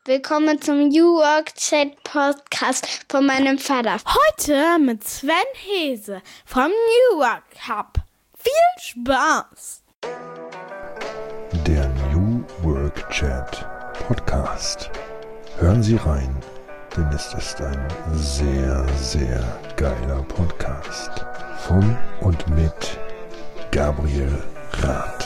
Willkommen zum New Work Chat Podcast von meinem Vater. Heute mit Sven Hese vom New Work Hub. Viel Spaß! Der New Work Chat Podcast. Hören Sie rein, denn es ist ein sehr, sehr geiler Podcast. Von und mit Gabriel Rath.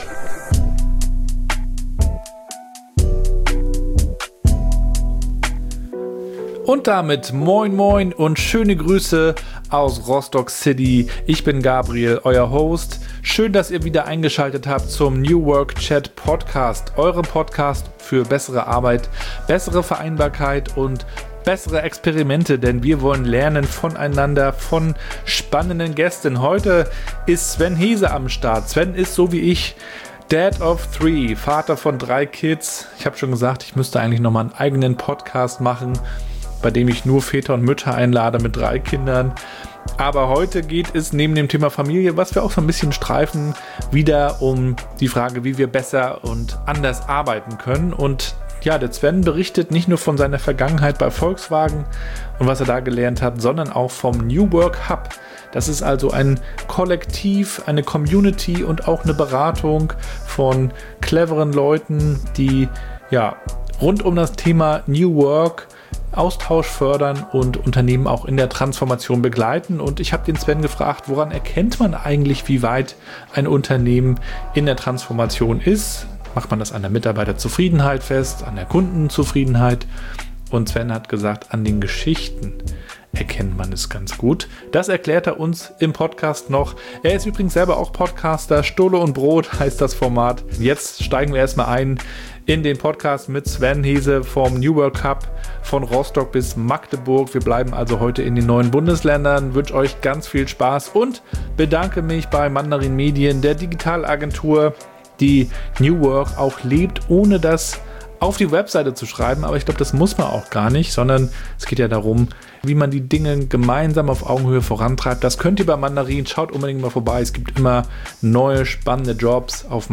Und damit moin moin und schöne Grüße aus Rostock City. Ich bin Gabriel, euer Host. Schön, dass ihr wieder eingeschaltet habt zum New Work Chat Podcast. Eurem Podcast für bessere Arbeit, bessere Vereinbarkeit und bessere Experimente, denn wir wollen lernen voneinander, von spannenden Gästen. Heute ist Sven Hese am Start. Sven ist so wie ich Dad of 3, Vater von 3 Kids. Ich habe schon gesagt, ich müsste eigentlich nochmal einen eigenen Podcast machen, bei dem ich nur Väter und Mütter einlade mit 3 Kindern. Aber heute geht es neben dem Thema Familie, was wir auch so ein bisschen streifen, wieder um die Frage, wie wir besser und anders arbeiten können. Und ja, der Sven berichtet nicht nur von seiner Vergangenheit bei Volkswagen und was er da gelernt hat, sondern auch vom New Work Hub. Das ist also ein Kollektiv, eine Community und auch eine Beratung von cleveren Leuten, die ja rund um das Thema New Work Austausch fördern und Unternehmen auch in der Transformation begleiten. Und ich habe den Sven gefragt, woran erkennt man eigentlich, wie weit ein Unternehmen in der Transformation ist? Macht man das an der Mitarbeiterzufriedenheit fest, an der Kundenzufriedenheit? Und Sven hat gesagt, an den Geschichten erkennt man es ganz gut. Das erklärt er uns im Podcast noch. Er ist übrigens selber auch Podcaster. Stulle und Brot heißt das Format. Jetzt steigen wir erstmal ein in den Podcast mit Sven Hese vom New Work Hub von Rostock bis Magdeburg. Wir bleiben also heute in den 9 Bundesländern. Wünsche euch ganz viel Spaß und bedanke mich bei Mandarin Medien, der Digitalagentur, die New Work auch lebt, ohne das auf die Webseite zu schreiben. Aber ich glaube, das muss man auch gar nicht, sondern es geht ja darum, wie man die Dinge gemeinsam auf Augenhöhe vorantreibt. Das könnt ihr bei Mandarin. Schaut unbedingt mal vorbei. Es gibt immer neue, spannende Jobs. Auf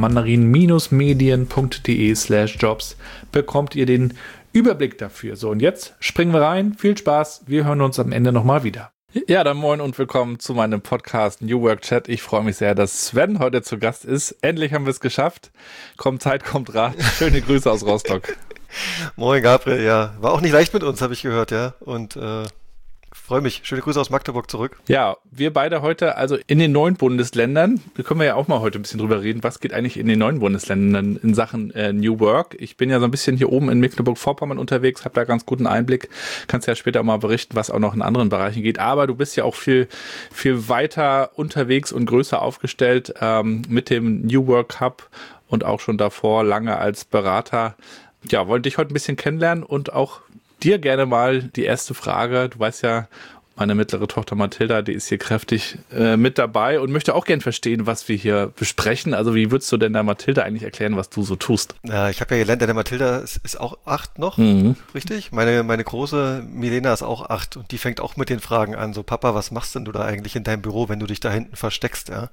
mandarin-medien.de/jobs bekommt ihr den Überblick dafür. So, und jetzt springen wir rein. Viel Spaß. Wir hören uns am Ende nochmal wieder. Ja, dann moin und willkommen zu meinem Podcast New Work Chat. Ich freue mich sehr, dass Sven heute zu Gast ist. Endlich haben wir es geschafft. Kommt Zeit, kommt Rat. Schöne Grüße aus Rostock. Moin Gabriel, ja. War auch nicht leicht mit uns, habe ich gehört, ja. Und freue mich. Schöne Grüße aus Magdeburg zurück. Ja, wir beide heute also in den 9 Bundesländern. Da können wir ja auch mal heute ein bisschen drüber reden. Was geht eigentlich in den 9 Bundesländern in Sachen New Work? Ich bin ja so ein bisschen hier oben in Mecklenburg-Vorpommern unterwegs, habe da ganz guten Einblick. Kannst ja später auch mal berichten, was auch noch in anderen Bereichen geht. Aber du bist ja auch viel, viel weiter unterwegs und größer aufgestellt mit dem New Work Hub und auch schon davor lange als Berater. Ja, wollte dich heute ein bisschen kennenlernen und auch dir gerne mal die erste Frage. Du weißt ja, meine mittlere Tochter Mathilda, die ist hier kräftig mit dabei und möchte auch gern verstehen, was wir hier besprechen. Also wie würdest du denn der Mathilda eigentlich erklären, was du so tust? Ja, ich habe ja gelernt, der Mathilda ist auch 8 noch, richtig? Meine große Milena ist auch 8 und die fängt auch mit den Fragen an. So, Papa, was machst denn du da eigentlich in deinem Büro, wenn du dich da hinten versteckst? Ja.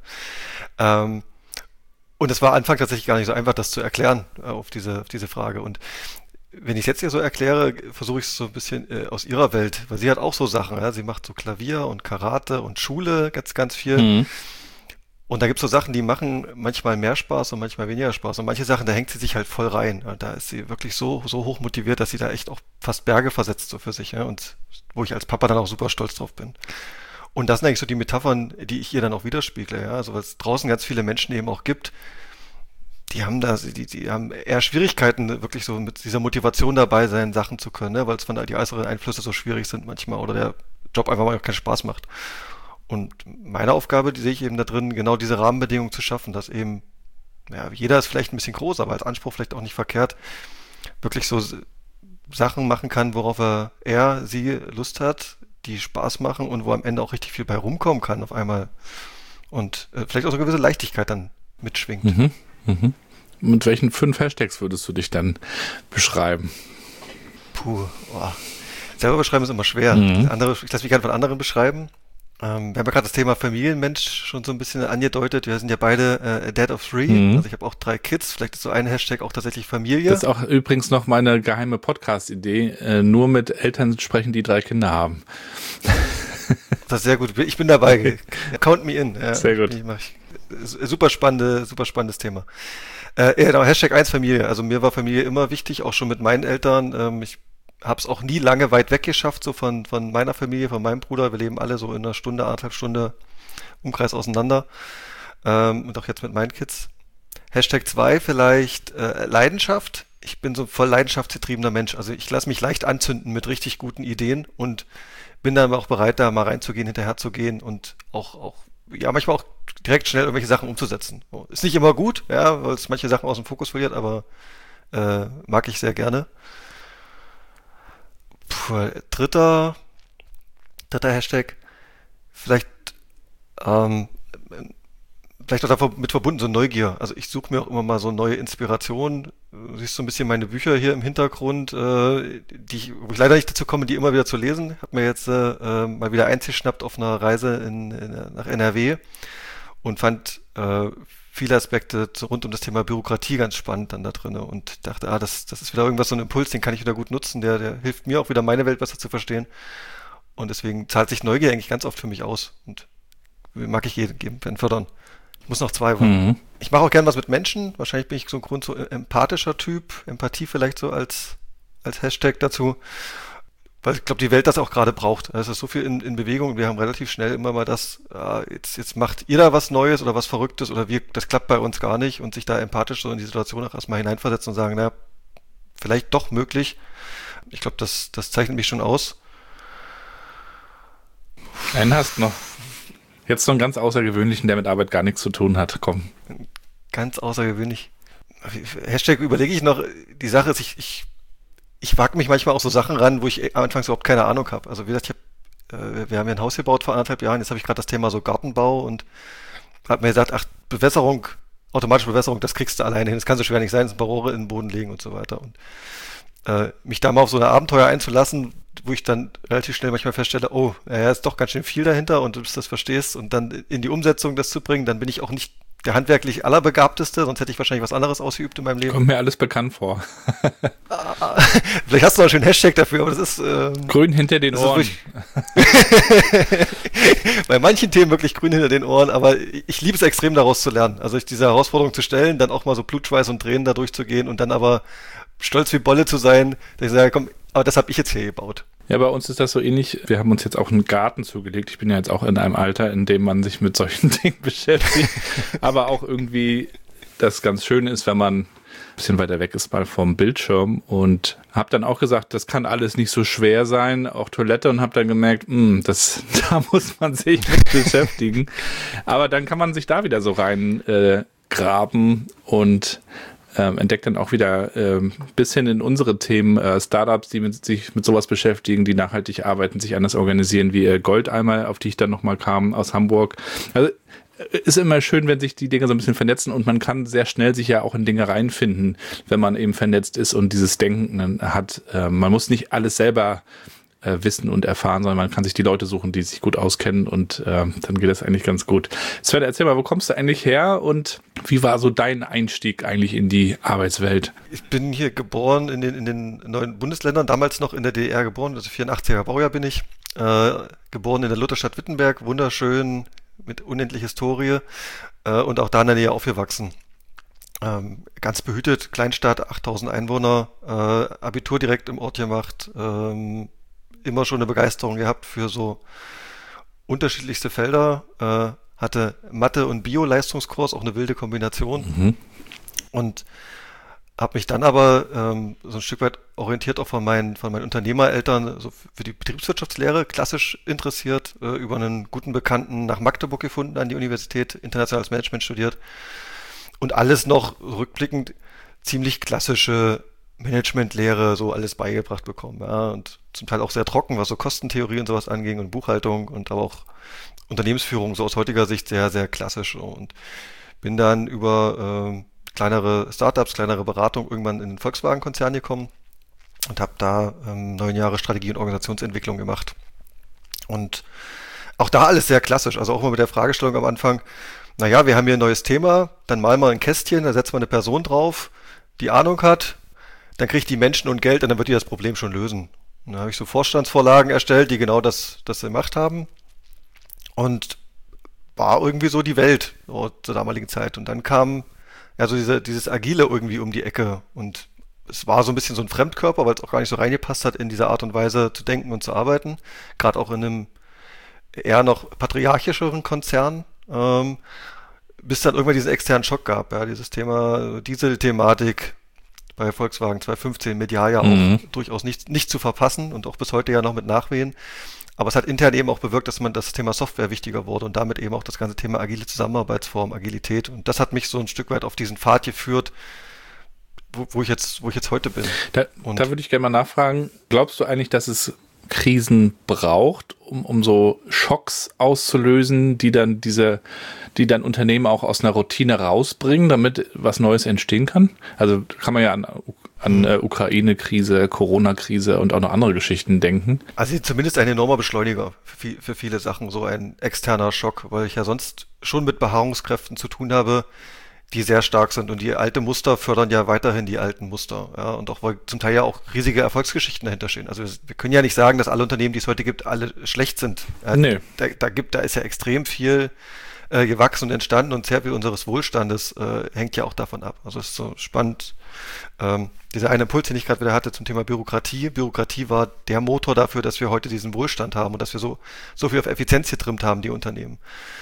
Und es war Anfang tatsächlich gar nicht so einfach, das zu erklären auf diese Frage. Und wenn ich es jetzt hier so erkläre, versuche ich es so ein bisschen aus ihrer Welt, weil sie hat auch so Sachen. Ja? Sie macht so Klavier und Karate und Schule ganz, ganz viel. Und da gibt es so Sachen, die machen manchmal mehr Spaß und manchmal weniger Spaß. Und manche Sachen, da hängt sie sich halt voll rein. Und da ist sie wirklich so hoch motiviert, dass sie da echt auch fast Berge versetzt so für sich. Ja? Und wo ich als Papa dann auch super stolz drauf bin. Und das sind eigentlich so die Metaphern, die ich ihr dann auch widerspiegle. Ja? Also weil es draußen ganz viele Menschen eben auch gibt, die haben eher Schwierigkeiten, wirklich so mit dieser Motivation dabei sein, Sachen zu können, ne? Weil es die äußeren Einflüsse so schwierig sind manchmal oder der Job einfach mal keinen Spaß macht. Und meine Aufgabe, die sehe ich eben da drin, genau diese Rahmenbedingungen zu schaffen, dass eben, ja, jeder ist vielleicht ein bisschen groß, aber als Anspruch vielleicht auch nicht verkehrt, wirklich so Sachen machen kann, worauf sie Lust hat, die Spaß machen und wo am Ende auch richtig viel bei rumkommen kann auf einmal. Und vielleicht auch so eine gewisse Leichtigkeit dann mitschwingt. Mit welchen 5 Hashtags würdest du dich dann beschreiben? Selber beschreiben ist immer schwer. Ich lasse mich gerne von anderen beschreiben. Wir haben ja gerade das Thema Familienmensch schon so ein bisschen angedeutet. Wir sind ja beide a Dad of 3. Also ich habe auch 3 Kids. Vielleicht ist so ein Hashtag auch tatsächlich Familie. Das ist auch übrigens noch meine geheime Podcast-Idee. Nur mit Eltern sprechen, die 3 Kinder haben. Das ist sehr gut. Ich bin dabei. Count me in. Ja, sehr gut. Super spannendes Thema. Genau, Hashtag 1 Familie. Also mir war Familie immer wichtig, auch schon mit meinen Eltern. Ich habe es auch nie lange weit weg geschafft, so von meiner Familie, von meinem Bruder. Wir leben alle so in einer Stunde, 1,5 Stunde Umkreis auseinander. Und auch jetzt mit meinen Kids. Hashtag 2 vielleicht Leidenschaft. Ich bin so ein voll leidenschaftsgetriebener Mensch. Also ich lasse mich leicht anzünden mit richtig guten Ideen und bin dann auch bereit, da mal reinzugehen, hinterher zu gehen und auch manchmal auch direkt schnell irgendwelche Sachen umzusetzen. Ist nicht immer gut, ja, weil es manche Sachen aus dem Fokus verliert, aber mag ich sehr gerne. Dritter Hashtag, vielleicht auch damit verbunden, so Neugier. Also ich suche mir auch immer mal so neue Inspirationen. Du siehst so ein bisschen meine Bücher hier im Hintergrund, wo ich leider nicht dazu komme, die immer wieder zu lesen. Hab mir jetzt mal wieder eins geschnappt auf einer Reise nach NRW und fand viele Aspekte rund um das Thema Bürokratie ganz spannend dann da drin und dachte, das ist wieder irgendwas, so ein Impuls, den kann ich wieder gut nutzen, der hilft mir auch wieder meine Welt besser zu verstehen. Und deswegen zahlt sich Neugier eigentlich ganz oft für mich aus und mag ich jedem fördern. Ich muss noch 2 wollen. Ich mache auch gern was mit Menschen. Wahrscheinlich bin ich so ein so empathischer Typ. Empathie vielleicht so als Hashtag dazu. Weil ich glaube, die Welt das auch gerade braucht. Es ist so viel in Bewegung. Wir haben relativ schnell immer mal das, jetzt macht ihr da was Neues oder was Verrücktes oder das klappt bei uns gar nicht und sich da empathisch so in die Situation auch erstmal hineinversetzen und sagen, na, vielleicht doch möglich. Ich glaube, das zeichnet mich schon aus. Einen hast noch. Jetzt so einen ganz außergewöhnlichen, der mit Arbeit gar nichts zu tun hat. Komm. Ganz außergewöhnlich. Hashtag überlege ich noch. Die Sache ist, ich wage mich manchmal auch so Sachen ran, wo ich anfangs überhaupt keine Ahnung habe. Also wie gesagt, wir haben ja ein Haus gebaut vor 1,5 Jahren. Jetzt habe ich gerade das Thema so Gartenbau und habe mir gesagt, automatische Bewässerung, das kriegst du alleine hin. Das kann so schwer nicht sein, ein paar Rohre in den Boden legen und so weiter. Und mich da mal auf so ein Abenteuer einzulassen, wo ich dann relativ schnell manchmal feststelle, ist doch ganz schön viel dahinter und du das verstehst und dann in die Umsetzung das zu bringen, dann bin ich auch nicht der handwerklich Allerbegabteste, sonst hätte ich wahrscheinlich was anderes ausgeübt in meinem Leben. Kommt mir alles bekannt vor. Vielleicht hast du auch schon einen Hashtag dafür, aber das ist grün hinter den Ohren. Bei manchen Themen wirklich grün hinter den Ohren, aber ich liebe es extrem, daraus zu lernen. Also diese Herausforderung zu stellen, dann auch mal so Blutschweiß und Tränen da durchzugehen und dann aber stolz wie Bolle zu sein, dass ich sage, komm, aber das habe ich jetzt hier gebaut. Ja, bei uns ist das so ähnlich. Wir haben uns jetzt auch einen Garten zugelegt. Ich bin ja jetzt auch in einem Alter, in dem man sich mit solchen Dingen beschäftigt. Aber auch irgendwie das ganz Schöne ist, wenn man ein bisschen weiter weg ist mal vom Bildschirm und habe dann auch gesagt, das kann alles nicht so schwer sein, auch Toilette und habe dann gemerkt, da muss man sich mit beschäftigen. Aber dann kann man sich da wieder so rein graben und entdeckt dann auch wieder bis hin in unsere Themen Startups, die sich mit sowas beschäftigen, die nachhaltig arbeiten, sich anders organisieren, wie Goldeimer, auf die ich dann nochmal kam aus Hamburg. Also ist immer schön, wenn sich die Dinge so ein bisschen vernetzen und man kann sehr schnell sich ja auch in Dinge reinfinden, wenn man eben vernetzt ist und dieses Denken hat. Man muss nicht alles selber wissen und erfahren, sondern man kann sich die Leute suchen, die sich gut auskennen und dann geht das eigentlich ganz gut. Sven, erzähl mal, wo kommst du eigentlich her und wie war so dein Einstieg eigentlich in die Arbeitswelt? Ich bin hier geboren in den neuen Bundesländern, damals noch in der DDR geboren, also 84er Baujahr bin ich, geboren in der Lutherstadt Wittenberg, wunderschön, mit unendlich Historie und auch da in der Nähe aufgewachsen. Ganz behütet, Kleinstadt, 8000 Einwohner, Abitur direkt im Ort gemacht, immer schon eine Begeisterung gehabt für so unterschiedlichste Felder, hatte Mathe- und Bio-Leistungskurs, auch eine wilde Kombination und habe mich dann aber so ein Stück weit orientiert auch von meinen Unternehmereltern so für die Betriebswirtschaftslehre klassisch interessiert, über einen guten Bekannten nach Magdeburg gefunden, an die Universität, internationales Management studiert und alles noch rückblickend ziemlich klassische Managementlehre, so alles beigebracht bekommen, ja, und zum Teil auch sehr trocken, was so Kostentheorie und sowas anging und Buchhaltung und aber auch Unternehmensführung, so aus heutiger Sicht sehr, sehr klassisch und bin dann über kleinere Startups, kleinere Beratung irgendwann in den Volkswagen-Konzern gekommen und habe da 9 Jahre Strategie- und Organisationsentwicklung gemacht und auch da alles sehr klassisch. Also auch mal mit der Fragestellung am Anfang, naja, wir haben hier ein neues Thema, dann malen wir ein Kästchen, da setzt man eine Person drauf, die Ahnung hat, dann kriegt die Menschen und Geld und dann wird die das Problem schon lösen. Und dann habe ich so Vorstandsvorlagen erstellt, die genau das gemacht haben. Und war irgendwie so die Welt zur damaligen Zeit. Und dann kam ja so dieses Agile irgendwie um die Ecke. Und es war so ein bisschen so ein Fremdkörper, weil es auch gar nicht so reingepasst hat, in diese Art und Weise zu denken und zu arbeiten. Gerade auch in einem eher noch patriarchischeren Konzern. Bis dann irgendwann diesen externen Schock gab. Ja, dieses Thema Diesel-Thematik bei Volkswagen 2015 medial ja auch durchaus nicht zu verpassen und auch bis heute ja noch mit Nachwehen. Aber es hat intern eben auch bewirkt, dass das Thema Software wichtiger wurde und damit eben auch das ganze Thema agile Zusammenarbeitsform, Agilität. Und das hat mich so ein Stück weit auf diesen Pfad geführt, wo ich jetzt heute bin. Da würde ich gerne mal nachfragen, glaubst du eigentlich, dass es Krisen braucht, um so Schocks auszulösen, die dann die Unternehmen auch aus einer Routine rausbringen, damit was Neues entstehen kann? Also kann man ja an Ukraine-Krise, Corona-Krise und auch noch andere Geschichten denken. Also zumindest ein enormer Beschleuniger für viele Sachen, so ein externer Schock, weil ich ja sonst schon mit Beharrungskräften zu tun habe, die sehr stark sind und die alte Muster fördern ja weiterhin die alten Muster, ja, und auch weil zum Teil ja auch riesige Erfolgsgeschichten dahinter stehen. Also wir können ja nicht sagen, dass alle Unternehmen, die es heute gibt, alle schlecht sind. Nee. Da ist ja extrem viel gewachsen und entstanden und sehr viel unseres Wohlstandes hängt ja auch davon ab. Also es ist so spannend. Dieser eine Impuls, den ich gerade wieder hatte zum Thema Bürokratie. Bürokratie war der Motor dafür, dass wir heute diesen Wohlstand haben und dass wir so viel auf Effizienz getrimmt haben, die Unternehmen.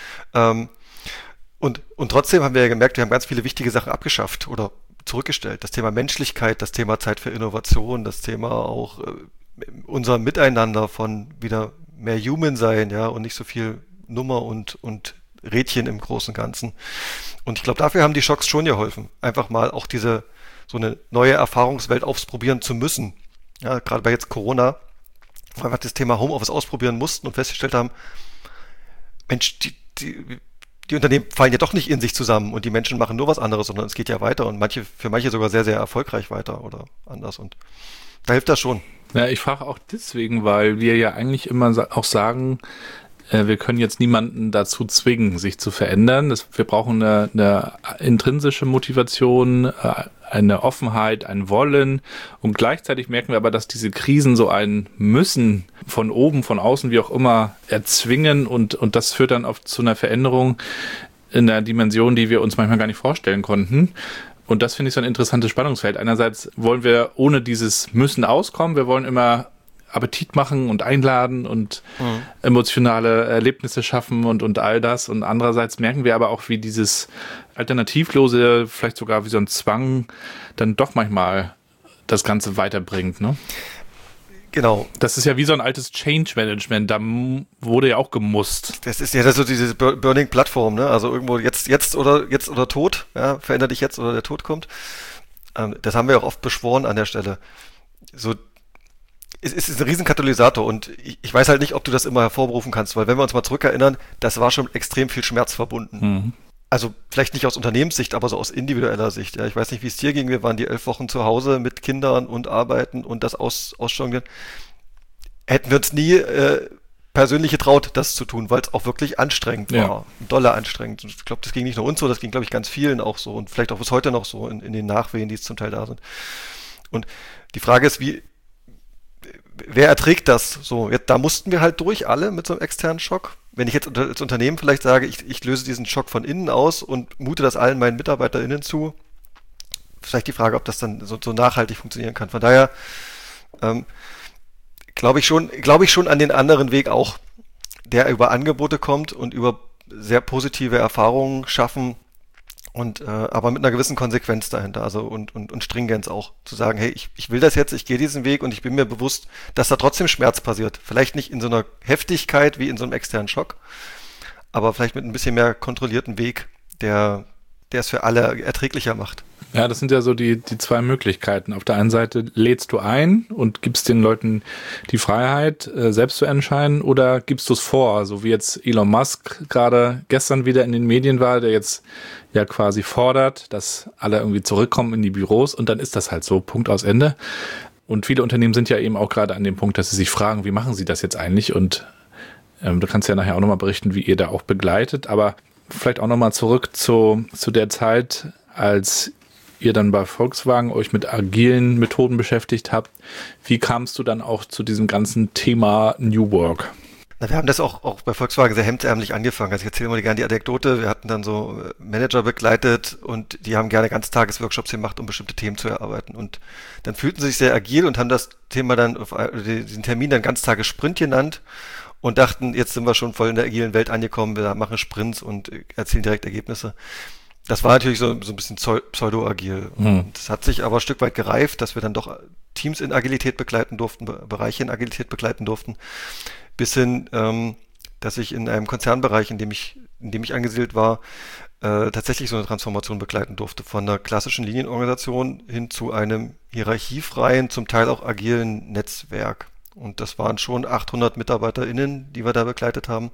Und trotzdem haben wir ja gemerkt, wir haben ganz viele wichtige Sachen abgeschafft oder zurückgestellt. Das Thema Menschlichkeit, das Thema Zeit für Innovation, das Thema auch unser Miteinander von wieder mehr Human sein, ja, und nicht so viel Nummer und Rädchen im Großen und Ganzen. Und ich glaube, dafür haben die Schocks schon geholfen. Einfach mal auch so eine neue Erfahrungswelt ausprobieren zu müssen. Ja, gerade bei jetzt Corona, wo wir einfach das Thema Homeoffice ausprobieren mussten und festgestellt haben, Mensch, die Unternehmen fallen ja doch nicht in sich zusammen und die Menschen machen nur was anderes, sondern es geht ja weiter und für manche sogar sehr, sehr erfolgreich weiter oder anders. Und da hilft das schon. Ja, ich frage auch deswegen, weil wir ja eigentlich immer auch sagen, wir können jetzt niemanden dazu zwingen, sich zu verändern. Wir brauchen eine intrinsische Motivation, eine Offenheit, ein Wollen. Und gleichzeitig merken wir aber, dass diese Krisen so ein Müssen von oben, von außen, wie auch immer, erzwingen. Und das führt dann oft zu einer Veränderung in einer Dimension, die wir uns manchmal gar nicht vorstellen konnten. Und das finde ich so ein interessantes Spannungsfeld. Einerseits wollen wir ohne dieses Müssen auskommen. Wir wollen immer Appetit machen und einladen und emotionale Erlebnisse schaffen und all das. Und andererseits merken wir aber auch, wie dieses Alternativlose, vielleicht sogar wie so ein Zwang, dann doch manchmal das Ganze weiterbringt, ne? Genau. Das ist ja wie so ein altes Change-Management, da wurde ja auch gemusst. Das ist so diese Burning-Plattform, ne? Also irgendwo jetzt oder Tod, ja, veränder dich jetzt oder der Tod kommt. Das haben wir auch oft beschworen an der Stelle. So, es ist ein Riesenkatalysator und ich weiß halt nicht, ob du das immer hervorberufen kannst, weil wenn wir uns mal zurückerinnern, das war schon extrem viel Schmerz verbunden. Mhm. Also vielleicht nicht aus Unternehmenssicht, aber so aus individueller Sicht. Ja, ich weiß nicht, wie es dir ging. Wir waren die 11 Wochen zu Hause mit Kindern und Arbeiten und das Ausjonglieren. Hätten wir uns nie persönlich getraut, das zu tun, weil es auch wirklich anstrengend war. Dolle anstrengend. Ich glaube, das ging nicht nur uns so, das ging, glaube ich, ganz vielen auch so und vielleicht auch bis heute noch so in den Nachwehen, die es zum Teil da sind. Und die Frage ist, wer erträgt das so? Da mussten wir halt durch, alle mit so einem externen Schock. Wenn ich jetzt als Unternehmen vielleicht sage, ich löse diesen Schock von innen aus und mute das allen meinen MitarbeiterInnen zu, vielleicht die Frage, ob das dann so nachhaltig funktionieren kann. Von daher glaube ich schon an den anderen Weg auch, der über Angebote kommt und über sehr positive Erfahrungen schaffen und aber mit einer gewissen Konsequenz dahinter, also und Stringenz auch, zu sagen, hey, ich will das jetzt, ich gehe diesen Weg und ich bin mir bewusst, dass da trotzdem Schmerz passiert. Vielleicht nicht in so einer Heftigkeit wie in so einem externen Schock, aber vielleicht mit ein bisschen mehr kontrollierten Weg, der es für alle erträglicher macht. Ja, das sind ja so die zwei Möglichkeiten. Auf der einen Seite lädst du ein und gibst den Leuten die Freiheit, selbst zu entscheiden, oder gibst du es vor, so wie jetzt Elon Musk gerade gestern wieder in den Medien war, der jetzt ja quasi fordert, dass alle irgendwie zurückkommen in die Büros und dann ist das halt so, Punkt aus Ende. Und viele Unternehmen sind ja eben auch gerade an dem Punkt, dass sie sich fragen, wie machen sie das jetzt eigentlich und Du kannst ja nachher auch nochmal berichten, wie ihr da auch begleitet, aber vielleicht auch nochmal zurück zu der Zeit, als ihr dann bei Volkswagen euch mit agilen Methoden beschäftigt habt. Wie kamst du dann auch zu diesem ganzen Thema New Work? Na, wir haben das auch bei Volkswagen sehr hemdsärmlich angefangen. Also ich erzähle mal gerne die Anekdote. Wir hatten dann so Manager begleitet und die haben gerne Ganztagesworkshops gemacht, um bestimmte Themen zu erarbeiten. Und dann fühlten sie sich sehr agil und haben das Thema dann, diesen Termin dann Ganztagessprint genannt und dachten, jetzt sind wir schon voll in der agilen Welt angekommen, wir machen Sprints und erzielen direkt Ergebnisse. Das war natürlich so ein bisschen pseudo-agil. Das hat sich aber ein Stück weit gereift, dass wir dann doch Teams in Agilität begleiten durften, Bereiche in Agilität begleiten durften. Bis hin, dass ich in einem Konzernbereich, in dem ich angesiedelt war, tatsächlich so eine Transformation begleiten durfte. Von einer klassischen Linienorganisation hin zu einem hierarchiefreien, zum Teil auch agilen Netzwerk. Und das waren schon 800 MitarbeiterInnen, die wir da begleitet haben.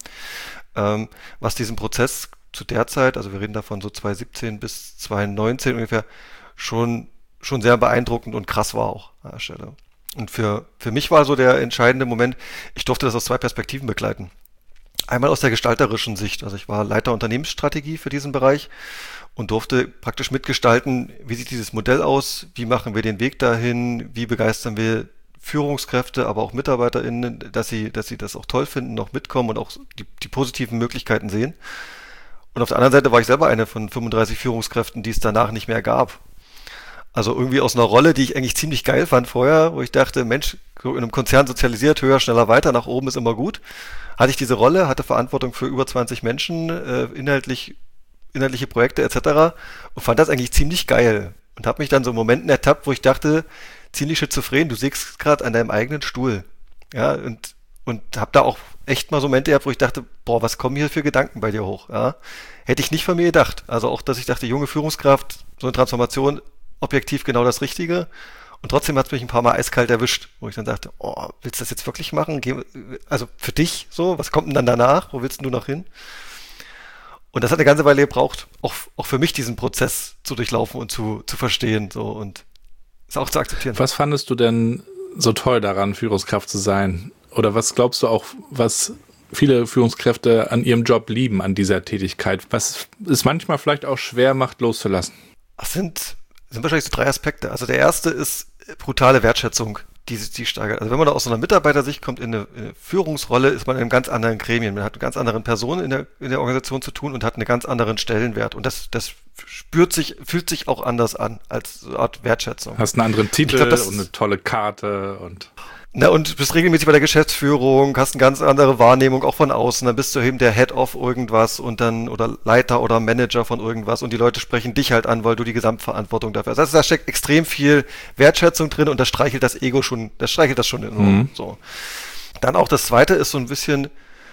Was diesen Prozess zu der Zeit, also wir reden davon so 2017 bis 2019 ungefähr, schon sehr beeindruckend und krass war auch an der Stelle. Und für mich war so der entscheidende Moment, ich durfte das aus 2 Perspektiven begleiten. Einmal aus der gestalterischen Sicht, also ich war Leiter Unternehmensstrategie für diesen Bereich und durfte praktisch mitgestalten, wie sieht dieses Modell aus, wie machen wir den Weg dahin, wie begeistern wir Führungskräfte, aber auch MitarbeiterInnen, dass sie das auch toll finden, noch mitkommen und auch die positiven Möglichkeiten sehen. Und auf der anderen Seite war ich selber eine von 35 Führungskräften, die es danach nicht mehr gab. Also irgendwie aus einer Rolle, die ich eigentlich ziemlich geil fand vorher, wo ich dachte, Mensch, so in einem Konzern sozialisiert, höher, schneller, weiter, nach oben ist immer gut. Hatte ich diese Rolle, hatte Verantwortung für über 20 Menschen, inhaltliche Projekte etc. und fand das eigentlich ziemlich geil. Und habe mich dann so in Momenten ertappt, wo ich dachte, ziemlich schizophren, du sägst gerade an deinem eigenen Stuhl. Ja, und habe da auch echt mal so Momente gehabt, wo ich dachte, boah, was kommen hier für Gedanken bei dir hoch? Ja? Hätte ich nicht von mir gedacht. Also auch, dass ich dachte, junge Führungskraft, so eine Transformation, objektiv genau das Richtige. Und trotzdem hat es mich ein paar Mal eiskalt erwischt, wo ich dann dachte, oh, willst du das jetzt wirklich machen? Also für dich so, was kommt denn dann danach? Wo willst du noch hin? Und das hat eine ganze Weile gebraucht, auch für mich diesen Prozess zu durchlaufen und zu verstehen so und es auch zu akzeptieren. Was fandest du denn so toll daran, Führungskraft zu sein? Oder was glaubst du auch, was viele Führungskräfte an ihrem Job lieben, an dieser Tätigkeit, was es manchmal vielleicht auch schwer macht, loszulassen? Das sind wahrscheinlich so 3 Aspekte. Also der erste ist brutale Wertschätzung, die steigert. Also wenn man da aus so einer Mitarbeitersicht kommt in eine Führungsrolle, ist man in einem ganz anderen Gremien. Man hat mit ganz anderen Personen in der Organisation zu tun und hat einen ganz anderen Stellenwert. Und das fühlt sich auch anders an als so eine Art Wertschätzung. Hast einen anderen Titel und eine tolle Karte und... Na, und bist regelmäßig bei der Geschäftsführung, hast eine ganz andere Wahrnehmung auch von außen, dann bist du eben der Head of irgendwas und dann, oder Leiter oder Manager von irgendwas und die Leute sprechen dich halt an, weil du die Gesamtverantwortung dafür hast. Also da steckt extrem viel Wertschätzung drin und das streichelt das Ego schon, enorm. So. Dann auch das Zweite ist so ein bisschen,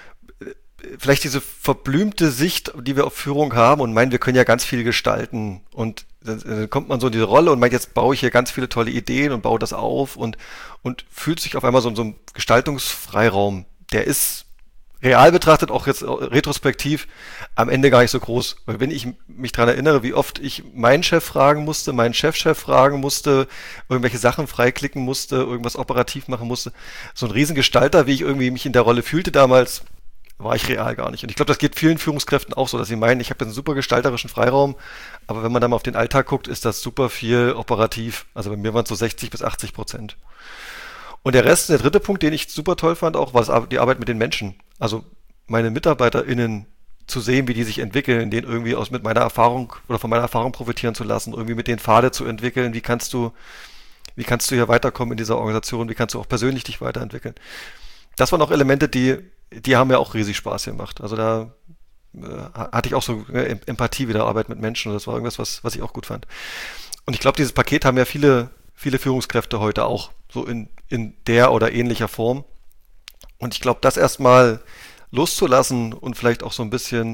vielleicht diese verblümte Sicht, die wir auf Führung haben und meinen, wir können ja ganz viel gestalten und dann kommt man so in diese Rolle und meint, jetzt baue ich hier ganz viele tolle Ideen und baue das auf und fühlt sich auf einmal so in so einem Gestaltungsfreiraum. Der ist real betrachtet, auch jetzt retrospektiv, am Ende gar nicht so groß. Weil wenn ich mich daran erinnere, wie oft ich meinen Chef fragen musste, meinen Chefchef fragen musste, irgendwelche Sachen freiklicken musste, irgendwas operativ machen musste, so ein Riesengestalter, wie ich irgendwie mich in der Rolle fühlte damals, war ich real gar nicht. Und ich glaube, das geht vielen Führungskräften auch so, dass sie meinen, ich habe einen super gestalterischen Freiraum, aber wenn man dann mal auf den Alltag guckt, ist das super viel operativ. Also bei mir waren es so 60-80%. Und der Rest, der dritte Punkt, den ich super toll fand auch, war die Arbeit mit den Menschen. Also meine MitarbeiterInnen zu sehen, wie die sich entwickeln, denen irgendwie mit meiner Erfahrung oder von meiner Erfahrung profitieren zu lassen, irgendwie mit denen Pfade zu entwickeln, wie kannst du hier weiterkommen in dieser Organisation, wie kannst du auch persönlich dich weiterentwickeln. Das waren auch Elemente, die haben mir auch riesig Spaß gemacht. Also da hatte ich auch so Empathie wieder, Arbeit mit Menschen und das war irgendwas, was ich auch gut fand. Und ich glaube, dieses Paket haben ja viele Führungskräfte heute auch, so in der oder ähnlicher Form. Und ich glaube, das erstmal loszulassen und vielleicht auch so ein bisschen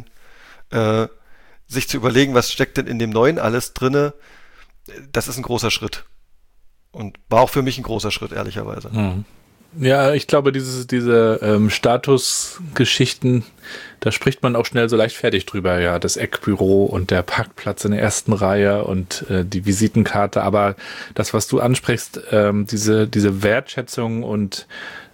sich zu überlegen, was steckt denn in dem Neuen alles drinne, das ist ein großer Schritt. Und war auch für mich ein großer Schritt, ehrlicherweise. Mhm. Ja, ich glaube, diese Statusgeschichten, da spricht man auch schnell so leichtfertig drüber. Ja, das Eckbüro und der Parkplatz in der ersten Reihe und die Visitenkarte. Aber das, was du ansprichst, diese Wertschätzung und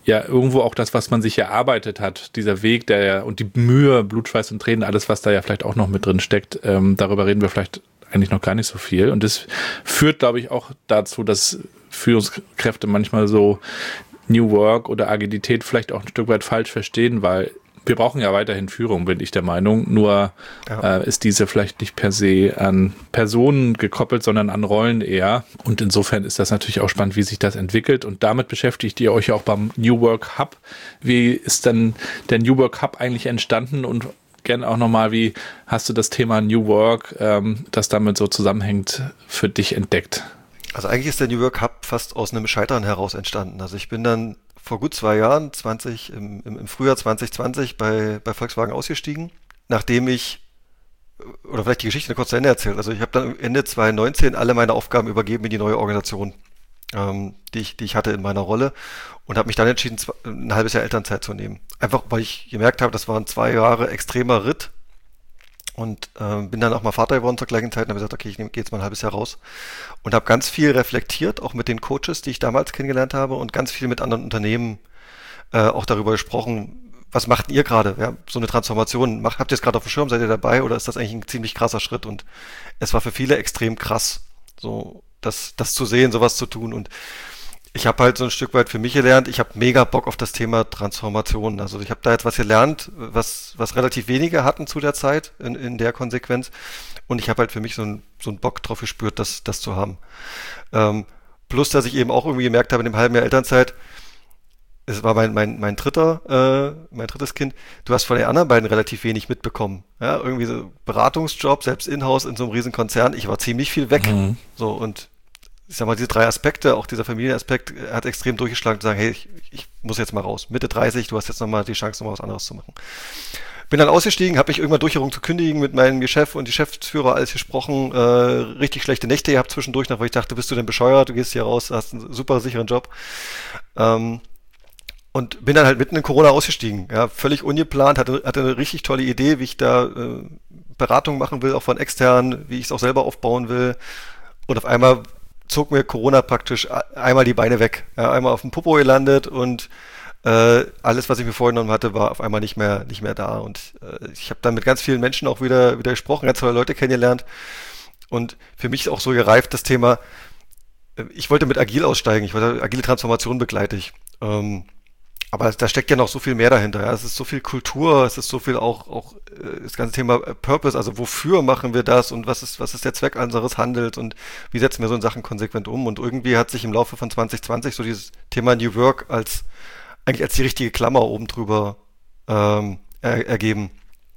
ja irgendwo auch das, was man sich erarbeitet hat, dieser Weg, und die Mühe, Blut, Schweiß und Tränen, alles, was da ja vielleicht auch noch mit drin steckt, darüber reden wir vielleicht eigentlich noch gar nicht so viel. Und das führt, glaube ich, auch dazu, dass Führungskräfte manchmal so New Work oder Agilität vielleicht auch ein Stück weit falsch verstehen, weil wir brauchen ja weiterhin Führung, bin ich der Meinung. Nur ist diese vielleicht nicht per se an Personen gekoppelt, sondern an Rollen eher. Und insofern ist das natürlich auch spannend, wie sich das entwickelt. Und damit beschäftigt ihr euch ja auch beim New Work Hub. Wie ist dann der New Work Hub eigentlich entstanden? Und gerne auch nochmal, wie hast du das Thema New Work, das damit so zusammenhängt, für dich entdeckt? Also eigentlich ist der New Work Hub fast aus einem Scheitern heraus entstanden. Also ich bin dann vor gut 2 Jahren, im Frühjahr 2020 bei Volkswagen ausgestiegen, nachdem oder vielleicht die Geschichte kurz zu Ende erzählt. Also ich habe dann Ende 2019 alle meine Aufgaben übergeben in die neue Organisation, die ich hatte in meiner Rolle, und habe mich dann entschieden, ein halbes Jahr Elternzeit zu nehmen. Einfach, weil ich gemerkt habe, das waren 2 Jahre extremer Ritt, und bin dann auch mal Vater geworden zur gleichen Zeit und habe gesagt, okay, ich gehe jetzt mal ein halbes Jahr raus, und habe ganz viel reflektiert, auch mit den Coaches, die ich damals kennengelernt habe, und ganz viel mit anderen Unternehmen auch darüber gesprochen, was macht ihr gerade? Ja, so eine Transformation, habt ihr es gerade auf dem Schirm, seid ihr dabei, oder ist das eigentlich ein ziemlich krasser Schritt? Und es war für viele extrem krass, so das zu sehen, sowas zu tun. Und ich habe halt so ein Stück weit für mich gelernt, ich habe mega Bock auf das Thema Transformation. Also ich habe da jetzt was gelernt, was relativ wenige hatten zu der Zeit in der Konsequenz. Und ich habe halt für mich so einen Bock drauf gespürt, das zu haben. Plus, dass ich eben auch irgendwie gemerkt habe, in dem halben Jahr Elternzeit, es war mein drittes Kind, du hast von den anderen beiden relativ wenig mitbekommen. Ja, irgendwie so Beratungsjob, selbst in-house in so einem riesen Konzern, ich war ziemlich viel weg. So, und ich sag mal, diese 3 Aspekte, auch dieser Familienaspekt, hat extrem durchgeschlagen, zu sagen, hey, ich muss jetzt mal raus. Mitte 30, du hast jetzt nochmal die Chance, nochmal was anderes zu machen. Bin dann ausgestiegen, habe mich irgendwann durchgerungen zu kündigen, mit meinem Chef und die Geschäftsführer alles gesprochen, richtig schlechte Nächte gehabt zwischendurch noch, weil ich dachte, bist du denn bescheuert, du gehst hier raus, hast einen super sicheren Job. Und bin dann halt mitten in Corona ausgestiegen, ja, völlig ungeplant, hatte eine richtig tolle Idee, wie ich da Beratung machen will, auch von externen, wie ich es auch selber aufbauen will. Und auf einmal zog mir Corona praktisch einmal die Beine weg. Ja, einmal auf dem Popo gelandet, und alles, was ich mir vorgenommen hatte, war auf einmal nicht mehr da. Und ich habe dann mit ganz vielen Menschen auch wieder gesprochen, ganz tolle Leute kennengelernt. Und für mich ist auch so gereift das Thema, ich wollte mit Agil aussteigen, agile Transformation begleite ich. Aber da steckt ja noch so viel mehr dahinter. Ja. Es ist so viel Kultur, es ist so viel auch das ganze Thema Purpose, also wofür machen wir das und was ist der Zweck unseres Handels und wie setzen wir so in Sachen konsequent um. Und irgendwie hat sich im Laufe von 2020 so dieses Thema New Work als die richtige Klammer oben drüber ergeben.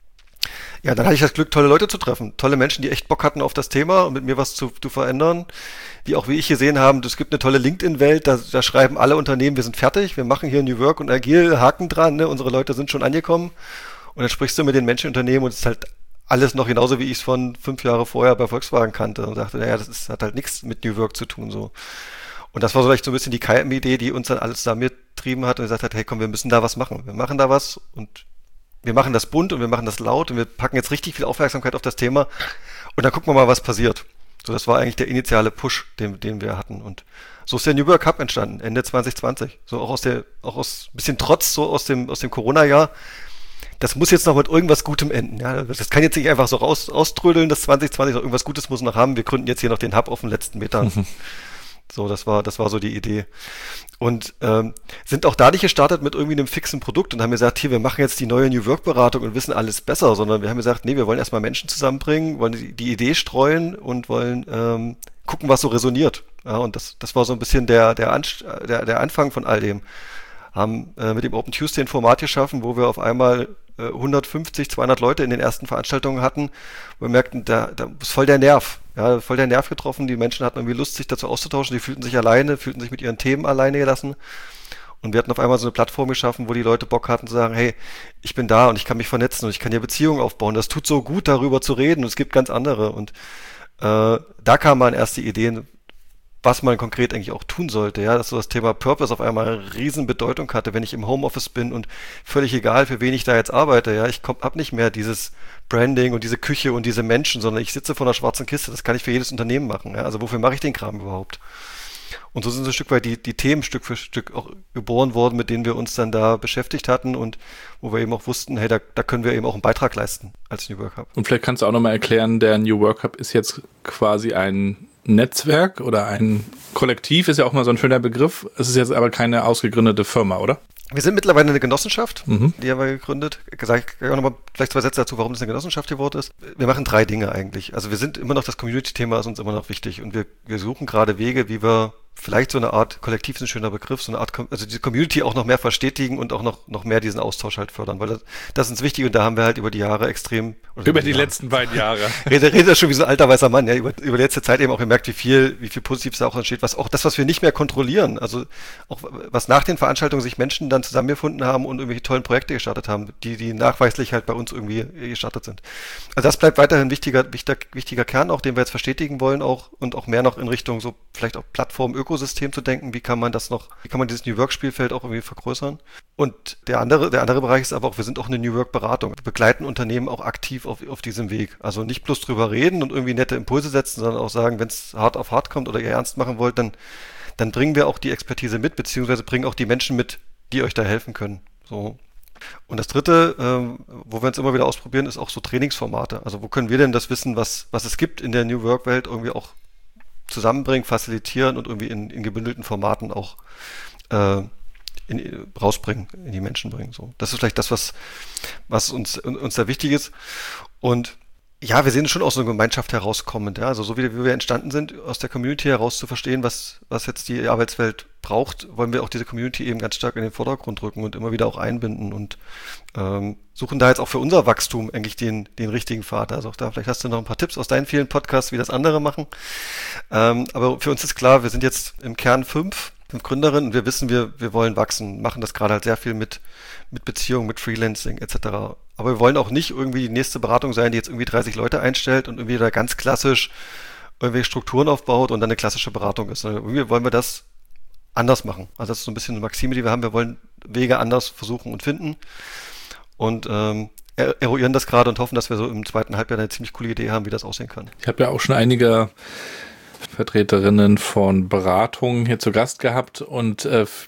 Ja, dann hatte ich das Glück, tolle Leute zu treffen. Tolle Menschen, die echt Bock hatten auf das Thema und mit mir was zu verändern. Die auch wie ich gesehen haben, es gibt eine tolle LinkedIn-Welt, da schreiben alle Unternehmen, wir sind fertig, wir machen hier New Work und Agil, Haken dran, ne? Unsere Leute sind schon angekommen. Und dann sprichst du mit den Menschen im Unternehmen und es ist halt alles noch genauso, wie ich es von 5 Jahre vorher bei Volkswagen kannte und sagte, naja, hat halt nichts mit New Work zu tun, so. Und das war vielleicht so ein bisschen die KM-Idee, die uns dann alles da mittrieben hat und gesagt hat, hey komm, wir müssen da was machen. Wir machen da was und wir machen das bunt und wir machen das laut und wir packen jetzt richtig viel Aufmerksamkeit auf das Thema und dann gucken wir mal, was passiert. So, das war eigentlich der initiale Push, den wir hatten. Und so ist der New Work Hub entstanden, Ende 2020. So auch aus ein bisschen Trotz, so aus dem Corona-Jahr. Das muss jetzt noch mit irgendwas Gutem enden. Ja, das kann jetzt nicht einfach so auströdeln, das 2020, noch irgendwas Gutes muss noch haben. Wir gründen jetzt hier noch den Hub auf den letzten Metern. So, das war so die Idee. Und sind auch da nicht gestartet mit irgendwie einem fixen Produkt und haben gesagt, hier, wir machen jetzt die neue New Work Beratung und wissen alles besser, sondern wir haben gesagt, nee, wir wollen erstmal Menschen zusammenbringen, wollen die Idee streuen und wollen gucken, was so resoniert. Ja, und das war so ein bisschen der Anfang von all dem. Haben mit dem Open Tuesday ein Format geschaffen, wo wir auf einmal 150, 200 Leute in den ersten Veranstaltungen hatten, wo wir merkten, da ist voll der Nerv. Ja, voll der Nerv getroffen. Die Menschen hatten irgendwie Lust, sich dazu auszutauschen. Die fühlten sich alleine, fühlten sich mit ihren Themen alleine gelassen. Und wir hatten auf einmal so eine Plattform geschaffen, wo die Leute Bock hatten zu sagen, hey, ich bin da und ich kann mich vernetzen und ich kann hier Beziehungen aufbauen. Das tut so gut, darüber zu reden. Und es gibt ganz andere. Und da kamen dann erst die Ideen, was man konkret eigentlich auch tun sollte, ja, dass so das Thema Purpose auf einmal eine riesen Bedeutung hatte, wenn ich im Homeoffice bin und völlig egal, für wen ich da jetzt arbeite, ja, ich hab nicht mehr dieses Branding und diese Küche und diese Menschen, sondern ich sitze vor einer schwarzen Kiste, das kann ich für jedes Unternehmen machen, ja, also wofür mache ich den Kram überhaupt? Und so sind so ein Stück weit die Themen Stück für Stück auch geboren worden, mit denen wir uns dann da beschäftigt hatten und wo wir eben auch wussten, hey, da können wir eben auch einen Beitrag leisten als New Work Hub. Und vielleicht kannst du auch nochmal erklären, der New Work Hub ist jetzt quasi ein Netzwerk oder ein Kollektiv, ist ja auch mal so ein schöner Begriff. Es ist jetzt aber keine ausgegründete Firma, oder? Wir sind mittlerweile eine Genossenschaft, die haben wir gegründet. Sag ich auch nochmal vielleicht 2 Sätze dazu, warum das eine Genossenschaft geworden ist. Wir machen 3 Dinge eigentlich. Also wir sind immer noch, das Community-Thema ist uns immer noch wichtig und wir suchen gerade Wege, wie wir vielleicht so eine Art, Kollektiv ist ein schöner Begriff, so eine Art, also die Community auch noch mehr verstetigen und auch noch mehr diesen Austausch halt fördern, weil das ist uns wichtig und da haben wir halt über die Jahre extrem... Über die letzten beiden Jahre. Rede schon wie so ein alter weißer Mann, ja, über die letzte Zeit eben auch gemerkt, wie viel Positives da auch entsteht, was auch das, was wir nicht mehr kontrollieren, also auch was nach den Veranstaltungen sich Menschen dann zusammengefunden haben und irgendwelche tollen Projekte gestartet haben, die nachweislich halt bei uns irgendwie gestartet sind. Also das bleibt weiterhin ein wichtiger Kern auch, den wir jetzt verstetigen wollen auch und auch mehr noch in Richtung so vielleicht auch Plattform, Ökosystem zu denken, wie kann man dieses New Work Spielfeld auch irgendwie vergrößern. Und der andere Bereich ist aber auch, wir sind auch eine New Work Beratung. Wir begleiten Unternehmen auch aktiv auf diesem Weg. Also nicht bloß drüber reden und irgendwie nette Impulse setzen, sondern auch sagen, wenn es hart auf hart kommt oder ihr ernst machen wollt, dann bringen wir auch die Expertise mit, beziehungsweise bringen auch die Menschen mit, die euch da helfen können. So. Und das Dritte, wo wir uns immer wieder ausprobieren, ist auch so Trainingsformate. Also wo können wir denn das Wissen, was es gibt in der New Work Welt, irgendwie auch zusammenbringen, facilitieren und irgendwie in gebündelten Formaten auch rausbringen, in die Menschen bringen. So. Das ist vielleicht das, was uns da wichtig ist. Und ja, wir sehen schon aus so einer Gemeinschaft herauskommend, ja. Also so wie wir entstanden sind, aus der Community heraus zu verstehen, was jetzt die Arbeitswelt braucht, wollen wir auch diese Community eben ganz stark in den Vordergrund rücken und immer wieder auch einbinden und suchen da jetzt auch für unser Wachstum eigentlich den richtigen Pfad. Also auch da, vielleicht hast du noch ein paar Tipps aus deinen vielen Podcasts, wie das andere machen. Aber für uns ist klar, wir sind jetzt im Kern 5 Gründerinnen und wir wissen, wir wollen wachsen, machen das gerade halt sehr viel mit Beziehungen, mit Freelancing etc. Aber wir wollen auch nicht irgendwie die nächste Beratung sein, die jetzt irgendwie 30 Leute einstellt und irgendwie da ganz klassisch irgendwelche Strukturen aufbaut und dann eine klassische Beratung ist. Sondern irgendwie wollen wir das anders machen. Also das ist so ein bisschen eine Maxime, die wir haben. Wir wollen Wege anders versuchen und finden und eruieren das gerade und hoffen, dass wir so im zweiten Halbjahr eine ziemlich coole Idee haben, wie das aussehen kann. Ich habe ja auch schon einige Vertreterinnen von Beratungen hier zu Gast gehabt und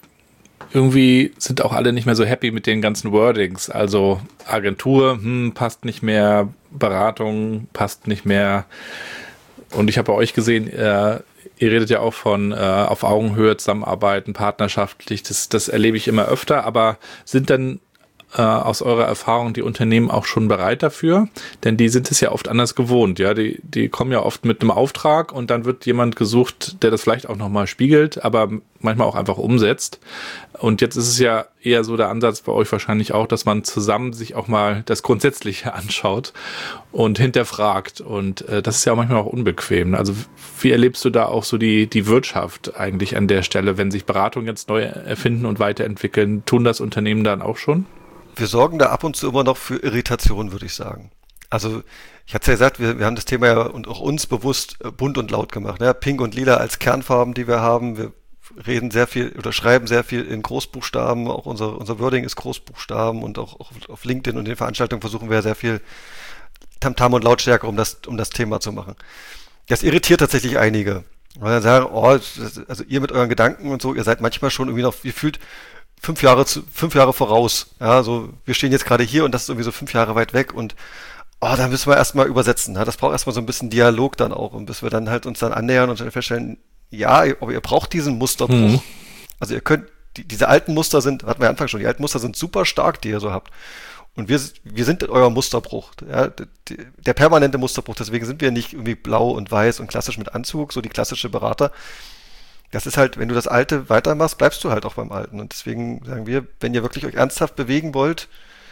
irgendwie sind auch alle nicht mehr so happy mit den ganzen Wordings. Also Agentur, passt nicht mehr, Beratung passt nicht mehr. Und ich habe bei euch gesehen, ihr redet ja auch von auf Augenhöhe zusammenarbeiten, partnerschaftlich. Das erlebe ich immer öfter. Aber sind dann aus eurer Erfahrung die Unternehmen auch schon bereit dafür? Denn die sind es ja oft anders gewohnt. Ja, die kommen ja oft mit einem Auftrag und dann wird jemand gesucht, der das vielleicht auch nochmal spiegelt, aber manchmal auch einfach umsetzt. Und jetzt ist es ja eher so der Ansatz bei euch wahrscheinlich auch, dass man zusammen sich auch mal das Grundsätzliche anschaut und hinterfragt. Und das ist ja auch manchmal auch unbequem. Also wie erlebst du da auch so die Wirtschaft eigentlich an der Stelle, wenn sich Beratungen jetzt neu erfinden und weiterentwickeln? Tun das Unternehmen dann auch schon? Wir sorgen da ab und zu immer noch für Irritation, würde ich sagen. Also ich hatte ja gesagt, wir haben das Thema ja und auch uns bewusst bunt und laut gemacht. Ja? Pink und Lila als Kernfarben, die wir haben. Wir reden sehr viel oder schreiben sehr viel in Großbuchstaben. Auch unser Wording ist Großbuchstaben und auch auf LinkedIn und den Veranstaltungen versuchen wir sehr viel Tamtam und Lautstärke, um das Thema zu machen. Das irritiert tatsächlich einige. Weil dann sagen, also ihr mit euren Gedanken und so, ihr seid manchmal schon irgendwie noch, ihr fühlt 5 Jahre voraus. Ja, so, wir stehen jetzt gerade hier und das ist irgendwie so 5 Jahre weit weg und da müssen wir erstmal übersetzen. Ja, das braucht erstmal so ein bisschen Dialog dann auch und bis wir dann halt uns dann annähern und dann feststellen, ja, aber ihr braucht diesen Musterbruch. Also ihr könnt, diese alten Muster hatten wir am Anfang schon, die alten Muster sind super stark, die ihr so habt. Und wir sind euer Musterbruch, ja, der permanente Musterbruch. Deswegen sind wir nicht irgendwie blau und weiß und klassisch mit Anzug, so die klassische Berater. Das ist halt, wenn du das Alte weitermachst, bleibst du halt auch beim Alten. Und deswegen sagen wir, wenn ihr wirklich euch ernsthaft bewegen wollt,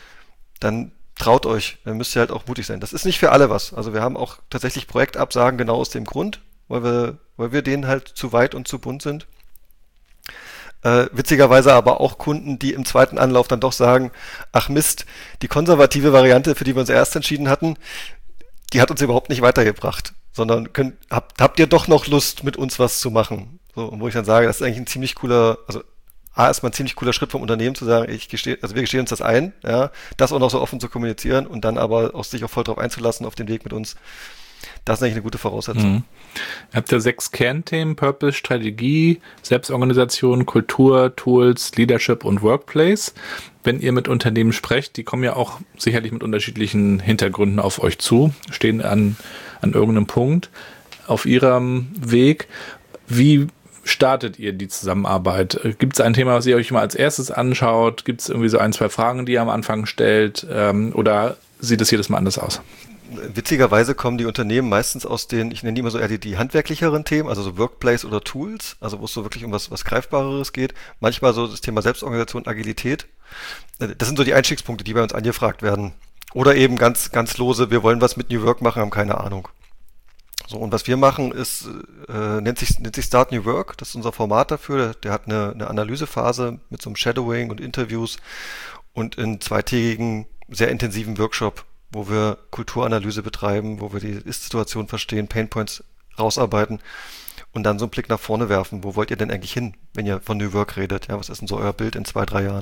dann traut euch. Dann müsst ihr halt auch mutig sein. Das ist nicht für alle was. Also wir haben auch tatsächlich Projektabsagen genau aus dem Grund, weil wir denen halt zu weit und zu bunt sind. Witzigerweise aber auch Kunden, die im zweiten Anlauf dann doch sagen, ach Mist, die konservative Variante, für die wir uns erst entschieden hatten, die hat uns überhaupt nicht weitergebracht, sondern habt ihr doch noch Lust, mit uns was zu machen? So, und wo ich dann sage, das ist eigentlich ein ziemlich cooler, also erstmal ein ziemlich cooler Schritt vom Unternehmen zu sagen, wir gestehen uns das ein, ja, das auch noch so offen zu kommunizieren und dann aber auch sich auch voll drauf einzulassen auf den Weg mit uns. Das ist eigentlich eine gute Voraussetzung. Ihr habt ja 6 Kernthemen: Purpose, Strategie, Selbstorganisation, Kultur, Tools, Leadership und Workplace. Wenn ihr mit Unternehmen sprecht, die kommen ja auch sicherlich mit unterschiedlichen Hintergründen auf euch zu, stehen an irgendeinem Punkt auf ihrem Weg. Wie startet ihr die Zusammenarbeit? Gibt es ein Thema, was ihr euch mal als erstes anschaut? Gibt es irgendwie so 1, 2 Fragen, die ihr am Anfang stellt? Oder sieht es jedes Mal anders aus? Witzigerweise kommen die Unternehmen meistens aus den, ich nenne die immer so eher die handwerklicheren Themen, also so Workplace oder Tools, also wo es so wirklich um was Greifbareres geht. Manchmal so das Thema Selbstorganisation, Agilität. Das sind so die Einstiegspunkte, die bei uns angefragt werden. Oder eben ganz, ganz lose, wir wollen was mit New Work machen, haben keine Ahnung. So, und was wir machen ist, nennt sich Start New Work. Das ist unser Format dafür. Der hat eine Analysephase mit so einem Shadowing und Interviews und in 2-tägigen, sehr intensiven Workshop, wo wir Kulturanalyse betreiben, wo wir die Ist-Situation verstehen, Painpoints rausarbeiten und dann so einen Blick nach vorne werfen. Wo wollt ihr denn eigentlich hin, wenn ihr von New Work redet? Ja, was ist denn so euer Bild in 2, 3 Jahren?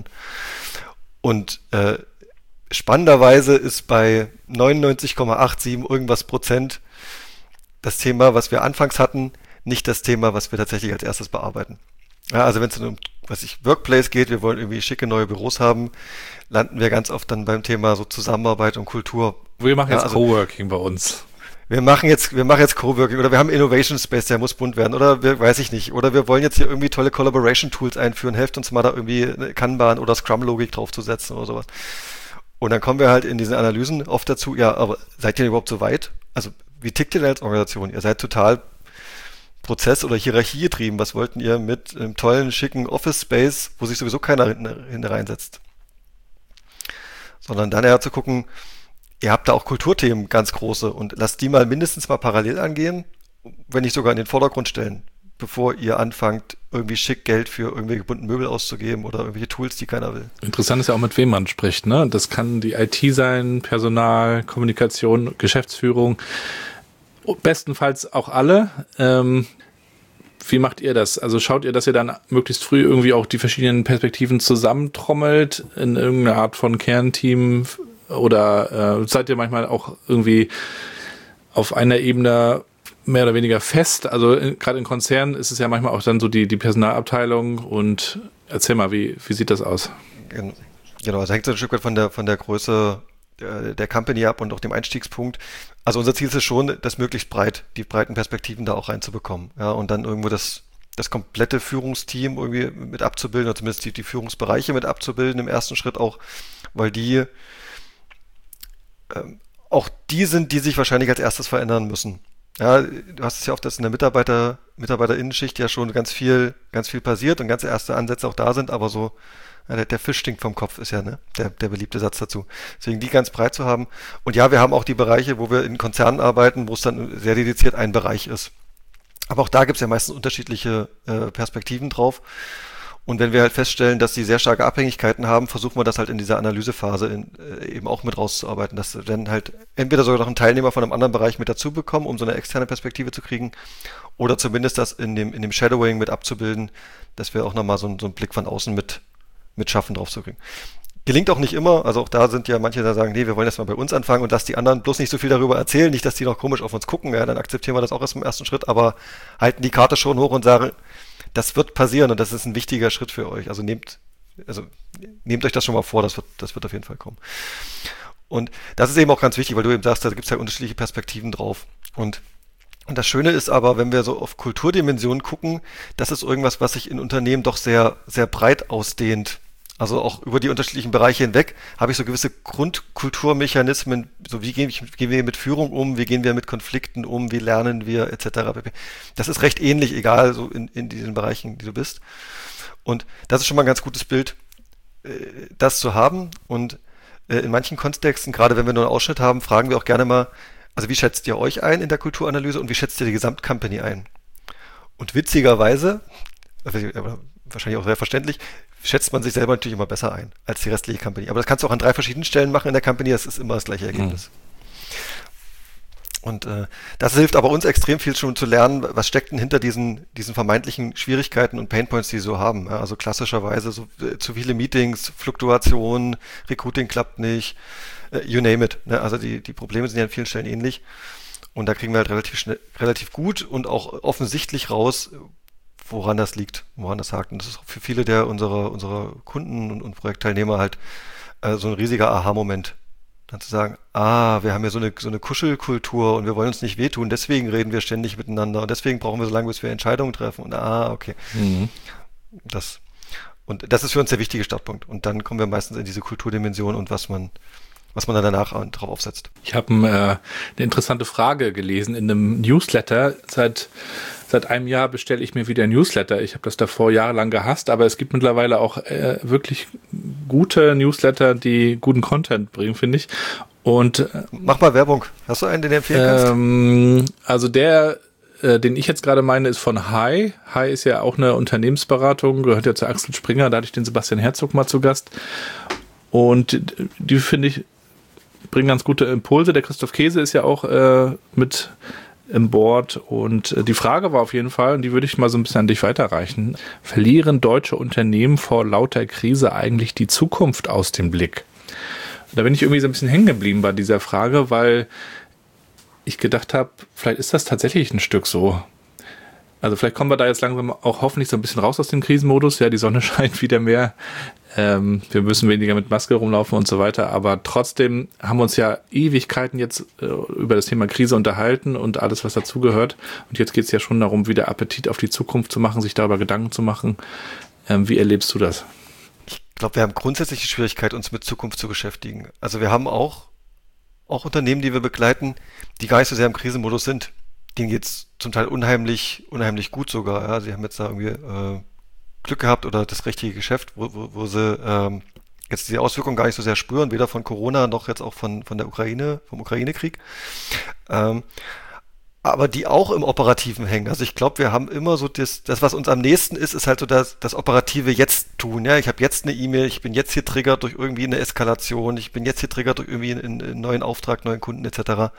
Und spannenderweise ist bei 99,87 irgendwas Prozent das Thema, was wir anfangs hatten, nicht das Thema, was wir tatsächlich als erstes bearbeiten. Ja, also wenn es um Workplace geht, wir wollen irgendwie schicke neue Büros haben, landen wir ganz oft dann beim Thema so Zusammenarbeit und Kultur. Wir machen jetzt Coworking bei uns. Wir machen jetzt Coworking oder wir haben Innovation Space, der muss bunt werden oder weiß ich nicht. Oder wir wollen jetzt hier irgendwie tolle Collaboration Tools einführen, helft uns mal da irgendwie eine Kanban oder Scrum-Logik draufzusetzen oder sowas. Und dann kommen wir halt in diesen Analysen oft dazu, ja, aber seid ihr überhaupt so weit? Also wie tickt ihr denn als Organisation? Ihr seid total Prozess- oder Hierarchie getrieben. Was wollten ihr mit einem tollen, schicken Office-Space, wo sich sowieso keiner hinten reinsetzt? Sondern dann eher zu gucken, ihr habt da auch Kulturthemen ganz große und lasst die mal mindestens mal parallel angehen, wenn nicht sogar in den Vordergrund stellen, bevor ihr anfangt, irgendwie schick Geld für irgendwelche bunten Möbel auszugeben oder irgendwelche Tools, die keiner will. Interessant ist ja auch, mit wem man spricht, ne? Das kann die IT sein, Personal, Kommunikation, Geschäftsführung, bestenfalls auch alle. Wie macht ihr das? Also schaut ihr, dass ihr dann möglichst früh irgendwie auch die verschiedenen Perspektiven zusammentrommelt in irgendeine Art von Kernteam oder seid ihr manchmal auch irgendwie auf einer Ebene mehr oder weniger fest? Also gerade in Konzernen ist es ja manchmal auch dann so die Personalabteilung und erzähl mal, wie sieht das aus? Genau, also hängt so ein Stück weit von der Größe der Company ab und auch dem Einstiegspunkt. Also unser Ziel ist es schon, das möglichst die breiten Perspektiven da auch reinzubekommen. Ja, und dann irgendwo das komplette Führungsteam irgendwie mit abzubilden, oder zumindest die Führungsbereiche mit abzubilden im ersten Schritt auch, weil die auch die sind, die sich wahrscheinlich als erstes verändern müssen. Ja, du hast es ja oft, dass in der Mitarbeiterinnenschicht ja schon ganz viel passiert und ganz erste Ansätze auch da sind, aber so der Fisch stinkt vom Kopf, ist ja der beliebte Satz dazu. Deswegen die ganz breit zu haben. Und ja, wir haben auch die Bereiche, wo wir in Konzernen arbeiten, wo es dann sehr dediziert ein Bereich ist. Aber auch da gibt es ja meistens unterschiedliche Perspektiven drauf. Und wenn wir halt feststellen, dass sie sehr starke Abhängigkeiten haben, versuchen wir das halt in dieser Analysephase eben auch mit rauszuarbeiten, dass wir dann halt entweder sogar noch einen Teilnehmer von einem anderen Bereich mit dazu bekommen, um so eine externe Perspektive zu kriegen, oder zumindest das in dem Shadowing mit abzubilden, dass wir auch nochmal so einen Blick von außen mit schaffen drauf zu kriegen. Gelingt auch nicht immer, also auch da sind ja manche, die sagen, nee, wir wollen erst mal bei uns anfangen und lass die anderen bloß nicht so viel darüber erzählen, nicht, dass die noch komisch auf uns gucken, ja, dann akzeptieren wir das auch erst im ersten Schritt, aber halten die Karte schon hoch und sagen, das wird passieren und das ist ein wichtiger Schritt für euch. Also nehmt euch das schon mal vor, das wird auf jeden Fall kommen. Und das ist eben auch ganz wichtig, weil du eben sagst, da gibt es halt unterschiedliche Perspektiven drauf. Und das Schöne ist aber, wenn wir so auf Kulturdimensionen gucken, das ist irgendwas, was sich in Unternehmen doch sehr, sehr breit ausdehnt. Also auch über die unterschiedlichen Bereiche hinweg habe ich so gewisse Grundkulturmechanismen, so wie gehen wir mit Führung um, wie gehen wir mit Konflikten um, wie lernen wir etc. Das ist recht ähnlich, egal so in diesen Bereichen, die du bist. Und das ist schon mal ein ganz gutes Bild, das zu haben. Und in manchen Kontexten, gerade wenn wir nur einen Ausschnitt haben, fragen wir auch gerne mal, also wie schätzt ihr euch ein in der Kulturanalyse und wie schätzt ihr die Gesamtcompany ein? Und witzigerweise, wahrscheinlich auch sehr verständlich, schätzt man sich selber natürlich immer besser ein als die restliche Company. Aber das kannst du auch an 3 verschiedenen Stellen machen in der Company, das ist immer das gleiche Ergebnis. Und das hilft aber uns extrem viel schon zu lernen, was steckt denn hinter diesen vermeintlichen Schwierigkeiten und Painpoints, die sie so haben. Ja, also klassischerweise so zu viele Meetings, Fluktuation, Recruiting klappt nicht, you name it. Ne? Also die Probleme sind ja an vielen Stellen ähnlich. Und da kriegen wir halt relativ gut und auch offensichtlich raus, woran das liegt, woran das hakt. Und das ist für viele unserer Kunden und Projektteilnehmer halt so ein riesiger Aha-Moment. Dann zu sagen, wir haben ja so eine Kuschelkultur und wir wollen uns nicht wehtun, deswegen reden wir ständig miteinander und deswegen brauchen wir so lange, bis wir Entscheidungen treffen. Und okay. Mhm. Das ist für uns der wichtige Startpunkt. Und dann kommen wir meistens in diese Kulturdimension und was man dann danach drauf aufsetzt. Ich habe eine interessante Frage gelesen in einem Newsletter. Seit einem Jahr bestelle ich mir wieder ein Newsletter. Ich habe das davor jahrelang gehasst, aber es gibt mittlerweile auch wirklich gute Newsletter, die guten Content bringen, finde ich. Und mach mal Werbung. Hast du einen, den du empfehlen kannst? Also den ich jetzt gerade meine, ist von Hi. Hi ist ja auch eine Unternehmensberatung, gehört ja zu Axel Springer. Da hatte ich den Sebastian Herzog mal zu Gast. Und die, finde ich, bringen ganz gute Impulse. Der Christoph Käse ist ja auch mit im Board. Und die Frage war auf jeden Fall, und die würde ich mal so ein bisschen an dich weiterreichen: Verlieren deutsche Unternehmen vor lauter Krise eigentlich die Zukunft aus dem Blick? Da bin ich irgendwie so ein bisschen hängen geblieben bei dieser Frage, weil ich gedacht habe, vielleicht ist das tatsächlich ein Stück so. Also vielleicht kommen wir da jetzt langsam auch hoffentlich so ein bisschen raus aus dem Krisenmodus. Ja, die Sonne scheint wieder mehr. Wir müssen weniger mit Maske rumlaufen und so weiter. Aber trotzdem haben wir uns ja Ewigkeiten jetzt über das Thema Krise unterhalten und alles, was dazugehört. Und jetzt geht es ja schon darum, wieder Appetit auf die Zukunft zu machen, sich darüber Gedanken zu machen. Wie erlebst du das? Ich glaube, wir haben grundsätzlich die Schwierigkeit, uns mit Zukunft zu beschäftigen. Also wir haben auch Unternehmen, die wir begleiten, die gar nicht so sehr im Krisenmodus sind. Denen geht's zum Teil unheimlich gut sogar. Ja. Sie haben jetzt da irgendwie Glück gehabt oder das richtige Geschäft, wo sie jetzt die Auswirkungen gar nicht so sehr spüren, weder von Corona noch jetzt auch von der Ukraine, vom Ukraine-Krieg. Aber die auch im Operativen hängen. Also ich glaube, wir haben immer so das, was uns am nächsten ist halt so das operative Jetzt-Tun. Ja, ich habe jetzt eine E-Mail, ich bin jetzt hier triggert durch irgendwie eine Eskalation, ich bin jetzt hier triggert durch irgendwie einen neuen Auftrag, neuen Kunden etc.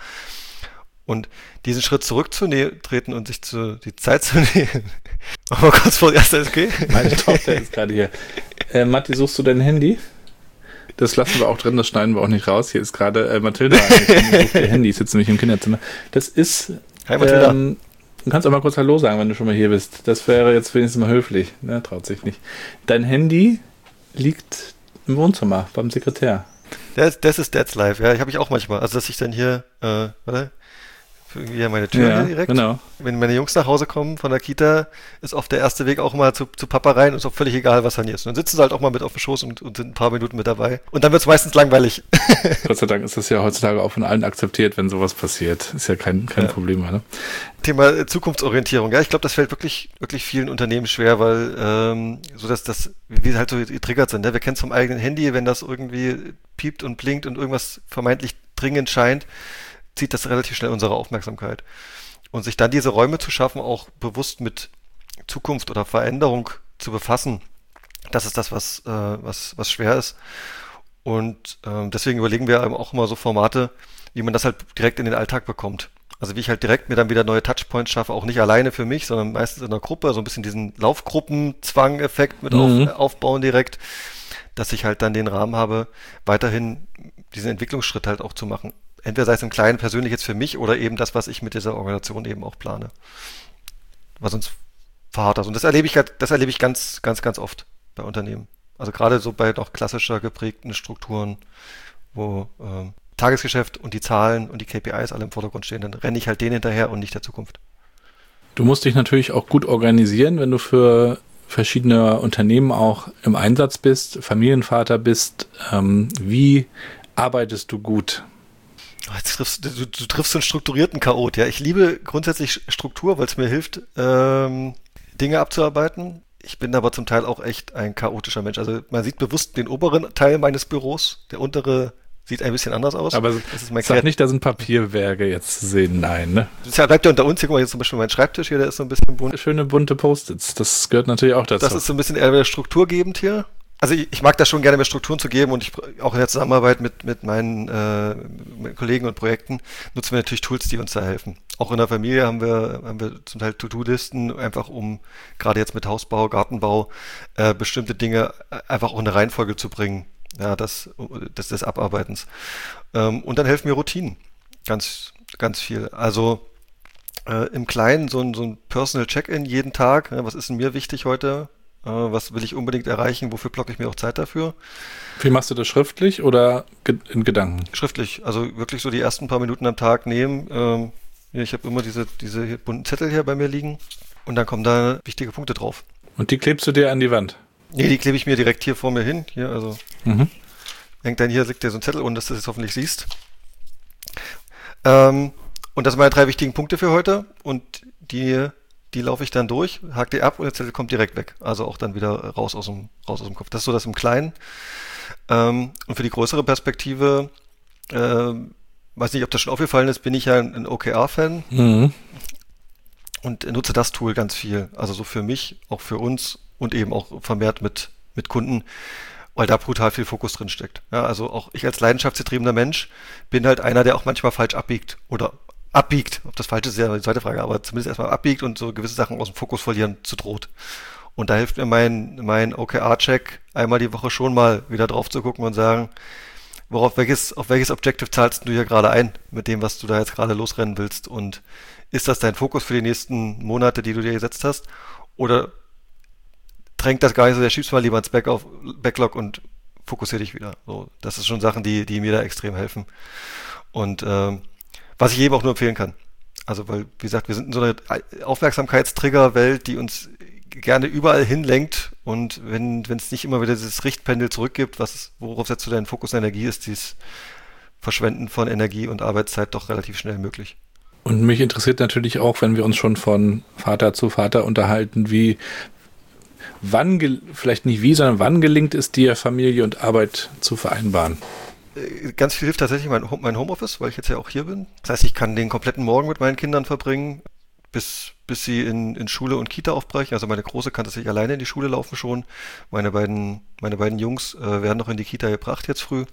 Und diesen Schritt zurückzutreten und sich die Zeit zu nehmen. Aber kurz vor der erste SG. Meine Tochter ist gerade hier. Matti, suchst du dein Handy? Das lassen wir auch drin, das schneiden wir auch nicht raus. Hier ist gerade Mathilda. Sucht ihr Handy, sitzt nämlich im Kinderzimmer. Das ist... Hi Mathilda. Du kannst auch mal kurz Hallo sagen, wenn du schon mal hier bist. Das wäre jetzt wenigstens mal höflich. Ne, traut sich nicht. Dein Handy liegt im Wohnzimmer beim Sekretär. Das ist Dad's Life, ja. Habe ich auch manchmal. Also, dass ich dann hier, irgendwie an meine Tür hier direkt. Genau. Wenn meine Jungs nach Hause kommen von der Kita, ist oft der erste Weg auch mal zu Papa rein und ist auch völlig egal, was dann hier ist. Und dann sitzen sie halt auch mal mit auf dem Schoß und sind ein paar Minuten mit dabei. Und dann wird es meistens langweilig. Gott sei Dank ist das ja heutzutage auch von allen akzeptiert, wenn sowas passiert. Ist ja kein Problem mehr, ne? Thema Zukunftsorientierung. Ja, ich glaube, das fällt wirklich vielen Unternehmen schwer, weil so dass wie halt so getriggert sind. Ne? Wir kennen es vom eigenen Handy, wenn das irgendwie piept und blinkt und irgendwas vermeintlich dringend scheint, zieht das relativ schnell unsere Aufmerksamkeit. Und sich dann diese Räume zu schaffen, auch bewusst mit Zukunft oder Veränderung zu befassen, das ist das, was schwer ist. Und deswegen überlegen wir auch immer so Formate, wie man das halt direkt in den Alltag bekommt. Also wie ich halt direkt mir dann wieder neue Touchpoints schaffe, auch nicht alleine für mich, sondern meistens in einer Gruppe, so ein bisschen diesen Laufgruppen-Zwang-Effekt mit aufbauen direkt, dass ich halt dann den Rahmen habe, weiterhin diesen Entwicklungsschritt halt auch zu machen. Entweder sei es im Kleinen persönlich jetzt für mich oder eben das, was ich mit dieser Organisation eben auch plane. Was uns verharrt. Und das erlebe ich ganz oft bei Unternehmen. Also gerade so bei noch klassischer geprägten Strukturen, wo Tagesgeschäft und die Zahlen und die KPIs alle im Vordergrund stehen, dann renne ich halt denen hinterher und nicht der Zukunft. Du musst dich natürlich auch gut organisieren, wenn du für verschiedene Unternehmen auch im Einsatz bist, Familienvater bist. Wie arbeitest du gut? Du triffst so einen strukturierten Chaot, ja. Ich liebe grundsätzlich Struktur, weil es mir hilft, Dinge abzuarbeiten. Ich bin aber zum Teil auch echt ein chaotischer Mensch. Also man sieht bewusst den oberen Teil meines Büros, der untere sieht ein bisschen anders aus. Aber das ist sag nicht, da sind Papierwerke jetzt zu sehen, nein, ne? Das bleibt ja unter uns. Hier, guck mal, jetzt zum Beispiel mein Schreibtisch hier, der ist so ein bisschen bunt. Schöne bunte Post-its, das gehört natürlich auch dazu. Das ist so ein bisschen eher strukturgebend hier. Also ich mag das schon gerne, mehr Strukturen zu geben, und ich auch in der Zusammenarbeit mit meinen Kollegen und Projekten nutzen wir natürlich Tools, die uns da helfen. Auch in der Familie haben wir zum Teil To-Do-Listen, einfach um gerade jetzt mit Hausbau, Gartenbau bestimmte Dinge einfach auch in eine Reihenfolge zu bringen. Ja, des Abarbeitens. Und dann helfen mir Routinen. Ganz ganz viel. Also im Kleinen so ein Personal Check-in jeden Tag. Was ist denn mir wichtig heute? Was will ich unbedingt erreichen? Wofür blocke ich mir auch Zeit dafür? Wie machst du das, schriftlich oder in Gedanken? Schriftlich, also wirklich so die ersten paar Minuten am Tag nehmen. Ich habe immer diese bunten Zettel hier bei mir liegen und dann kommen da wichtige Punkte drauf. Und die klebst du dir an die Wand? Nee, die klebe ich mir direkt hier vor mir hin. Hier, also hängt dann hier, liegt dir so ein Zettel, ohne dass du das jetzt hoffentlich siehst. Und das sind meine 3 wichtigen Punkte für heute und die laufe ich dann durch, hake die ab und der Zettel kommt direkt weg. Also auch dann wieder raus aus dem Kopf. Das ist so das im Kleinen. Und für die größere Perspektive, weiß nicht, ob das schon aufgefallen ist, bin ich ja ein OKR-Fan und nutze das Tool ganz viel. Also so für mich, auch für uns und eben auch vermehrt mit Kunden, weil da brutal viel Fokus drin steckt. Ja, also auch ich als leidenschaftsgetriebener Mensch bin halt einer, der auch manchmal falsch abbiegt. Ob das falsch ist, ist ja die zweite Frage, aber zumindest erstmal abbiegt und so gewisse Sachen aus dem Fokus verlieren zu droht. Und da hilft mir mein OKR-Check einmal die Woche schon mal wieder drauf zu gucken und sagen, auf welches Objective zahlst du hier gerade ein mit dem, was du da jetzt gerade losrennen willst? Und ist das dein Fokus für die nächsten Monate, die du dir gesetzt hast? Oder drängt das gar nicht so, der schiebst mal lieber ins Backlog und fokussier dich wieder. So, das ist schon Sachen, die mir da extrem helfen. Und was ich jedem auch nur empfehlen kann. Also, weil, wie gesagt, wir sind in so einer Aufmerksamkeitstrigger-Welt, die uns gerne überall hinlenkt. Und wenn es nicht immer wieder dieses Richtpendel zurückgibt, worauf setzt du deinen Fokus und Energie, ist dieses Verschwenden von Energie und Arbeitszeit doch relativ schnell möglich. Und mich interessiert natürlich auch, wenn wir uns schon von Vater zu Vater unterhalten, wann gelingt es dir, Familie und Arbeit zu vereinbaren? Ganz viel hilft tatsächlich mein Homeoffice, weil ich jetzt ja auch hier bin. Das heißt, ich kann den kompletten Morgen mit meinen Kindern verbringen, bis sie in Schule und Kita aufbrechen. Also meine Große kann tatsächlich alleine in die Schule laufen schon. Meine beiden Jungs werden noch in die Kita gebracht jetzt früh.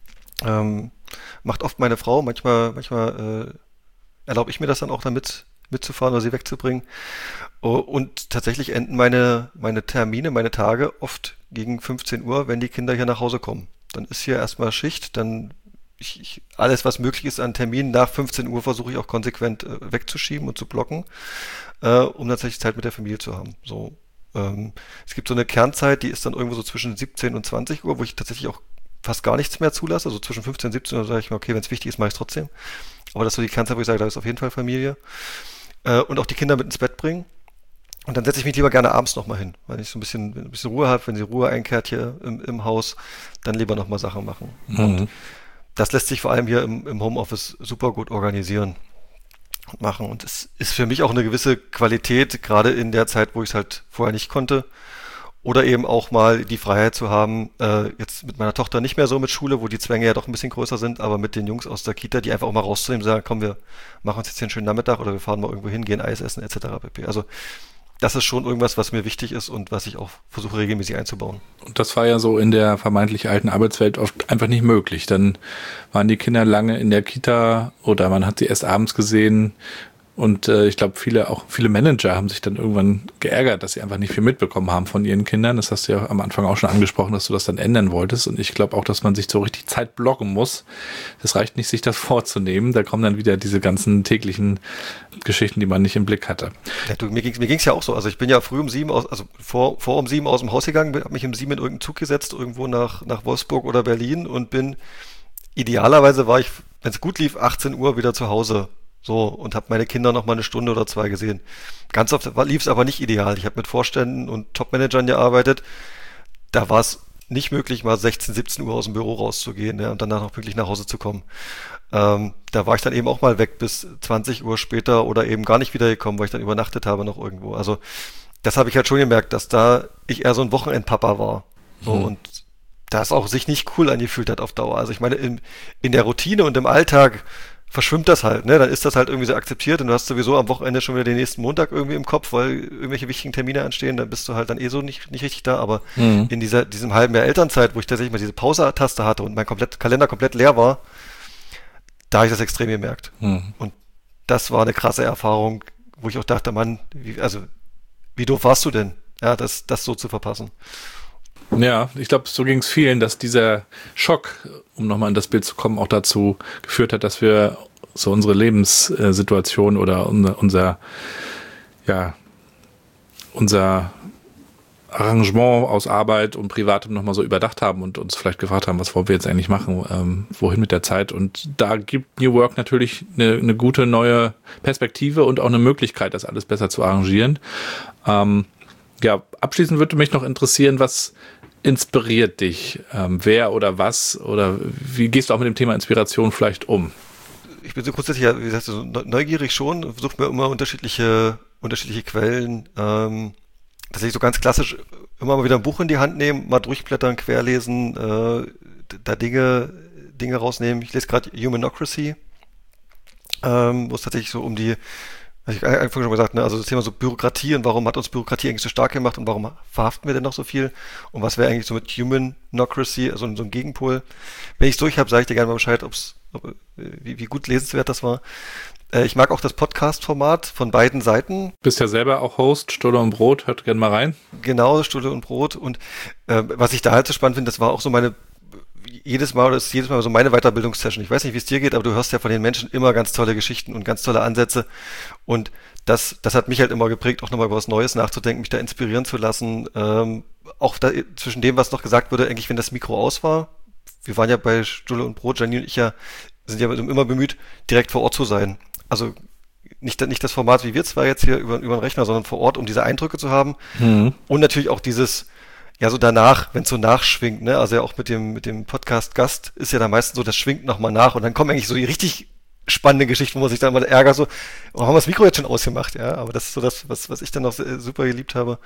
Macht oft meine Frau. Manchmal erlaube ich mir das dann auch damit mitzufahren oder sie wegzubringen. Und tatsächlich enden meine Termine, meine Tage oft gegen 15 Uhr, wenn die Kinder hier nach Hause kommen. Dann ist hier erstmal Schicht, dann alles, was möglich ist an Terminen nach 15 Uhr, versuche ich auch konsequent wegzuschieben und zu blocken, um tatsächlich Zeit mit der Familie zu haben. So, es gibt so eine Kernzeit, die ist dann irgendwo so zwischen 17 und 20 Uhr, wo ich tatsächlich auch fast gar nichts mehr zulasse. Also zwischen 15 und 17 Uhr sage ich mir, okay, wenn es wichtig ist, mache ich es trotzdem. Aber das ist so die Kernzeit, wo ich sage, da ist auf jeden Fall Familie. Und auch die Kinder mit ins Bett bringen. Und dann setze ich mich lieber gerne abends nochmal hin, weil ich so ein bisschen Ruhe habe. Wenn die Ruhe einkehrt hier im Haus, dann lieber nochmal Sachen machen. Und das lässt sich vor allem hier im Homeoffice super gut organisieren und machen. Und es ist für mich auch eine gewisse Qualität, gerade in der Zeit, wo ich es halt vorher nicht konnte. Oder eben auch mal die Freiheit zu haben, jetzt mit meiner Tochter nicht mehr so mit Schule, wo die Zwänge ja doch ein bisschen größer sind, aber mit den Jungs aus der Kita, die einfach auch mal rauszunehmen, sagen, komm, wir machen uns jetzt hier einen schönen Nachmittag oder wir fahren mal irgendwo hin, gehen Eis essen etc. pp. Also das ist schon irgendwas, was mir wichtig ist und was ich auch versuche regelmäßig einzubauen. Und das war ja so in der vermeintlich alten Arbeitswelt oft einfach nicht möglich. Dann waren die Kinder lange in der Kita oder man hat sie erst abends gesehen. Und ich glaube, viele Manager haben sich dann irgendwann geärgert, dass sie einfach nicht viel mitbekommen haben von ihren Kindern. Das hast du ja am Anfang auch schon angesprochen, dass du das dann ändern wolltest. Und ich glaube auch, dass man sich so richtig Zeit blocken muss. Das reicht nicht, sich das vorzunehmen. Da kommen dann wieder diese ganzen täglichen Geschichten, die man nicht im Blick hatte. Ja, mir ging's ja auch so. Also ich bin ja früh um 7 vor um 7 aus dem Haus gegangen, habe mich um 7 in irgendeinen Zug gesetzt, irgendwo nach Wolfsburg oder Berlin und idealerweise war ich, wenn es gut lief, 18 Uhr wieder zu Hause. So, und habe meine Kinder noch mal eine Stunde oder 2 gesehen. Ganz oft lief es aber nicht ideal. Ich habe mit Vorständen und Topmanagern gearbeitet. Da war es nicht möglich, mal 16, 17 Uhr aus dem Büro rauszugehen, ja, und danach noch wirklich nach Hause zu kommen. Da war ich dann eben auch mal weg bis 20 Uhr später oder eben gar nicht wiedergekommen, weil ich dann übernachtet habe noch irgendwo. Also das habe ich halt schon gemerkt, dass da ich eher so ein Wochenendpapa war. So, und das auch sich nicht cool angefühlt hat auf Dauer. Also ich meine, in der Routine und im Alltag verschwimmt das halt, ne? Dann ist das halt irgendwie so akzeptiert und du hast sowieso am Wochenende schon wieder den nächsten Montag irgendwie im Kopf, weil irgendwelche wichtigen Termine anstehen, dann bist du halt dann so nicht richtig da, aber in diesem halben Jahr Elternzeit, wo ich tatsächlich mal diese Pause-Taste hatte und mein Kalender komplett leer war, da habe ich das extrem gemerkt. Und das war eine krasse Erfahrung, wo ich auch dachte, Mann, wie doof warst du denn, ja, das so zu verpassen. Ja, ich glaube, so ging es vielen, dass dieser Schock, um nochmal in das Bild zu kommen, auch dazu geführt hat, dass wir so unsere Lebenssituation oder unser Arrangement aus Arbeit und Privatem nochmal so überdacht haben und uns vielleicht gefragt haben, was wollen wir jetzt eigentlich machen, wohin mit der Zeit. Und da gibt New Work natürlich eine gute neue Perspektive und auch eine Möglichkeit, das alles besser zu arrangieren. Abschließend würde mich noch interessieren, was inspiriert dich? Wer oder was? Oder wie gehst du auch mit dem Thema Inspiration vielleicht um? Ich bin so grundsätzlich, wie gesagt, so neugierig schon, versuche mir immer unterschiedliche Quellen, tatsächlich so ganz klassisch immer mal wieder ein Buch in die Hand nehmen, mal durchblättern, querlesen, da Dinge rausnehmen. Ich lese gerade Humanocracy, wo es tatsächlich so um die, was ich einfach schon gesagt, ne, also das Thema so Bürokratie und warum hat uns Bürokratie eigentlich so stark gemacht und warum verhaften wir denn noch so viel und was wäre eigentlich so mit Humanocracy, also so ein Gegenpol. Wenn ich es durch habe, sage ich dir gerne mal Bescheid, wie gut lesenswert das war. Ich mag auch das Podcast-Format von beiden Seiten. Bist ja selber auch Host, Stulle und Brot, hört gerne mal rein. Genau, Stulle und Brot. Und was ich da halt so spannend finde, das war auch so jedes Mal so meine Weiterbildungssession. Ich weiß nicht, wie es dir geht, aber du hörst ja von den Menschen immer ganz tolle Geschichten und ganz tolle Ansätze. Und das hat mich halt immer geprägt, auch nochmal über was Neues nachzudenken, mich da inspirieren zu lassen. Auch da, zwischen dem, was noch gesagt wurde, eigentlich, wenn das Mikro aus war. Wir waren ja bei Stulle und Brot, Janine und ich sind ja immer bemüht, direkt vor Ort zu sein. Also nicht das Format wie wir zwar jetzt hier über den Rechner, sondern vor Ort, um diese Eindrücke zu haben. Mhm. Und natürlich auch dieses, ja so danach, wenn es so nachschwingt, ne? Also ja auch mit dem Podcast-Gast ist ja da meistens so, das schwingt nochmal nach und dann kommen eigentlich so die richtig spannende Geschichten, wo man sich dann mal ärgert, so, oh, haben wir das Mikro jetzt schon ausgemacht, ja? Aber das ist so das, was ich dann noch super geliebt habe.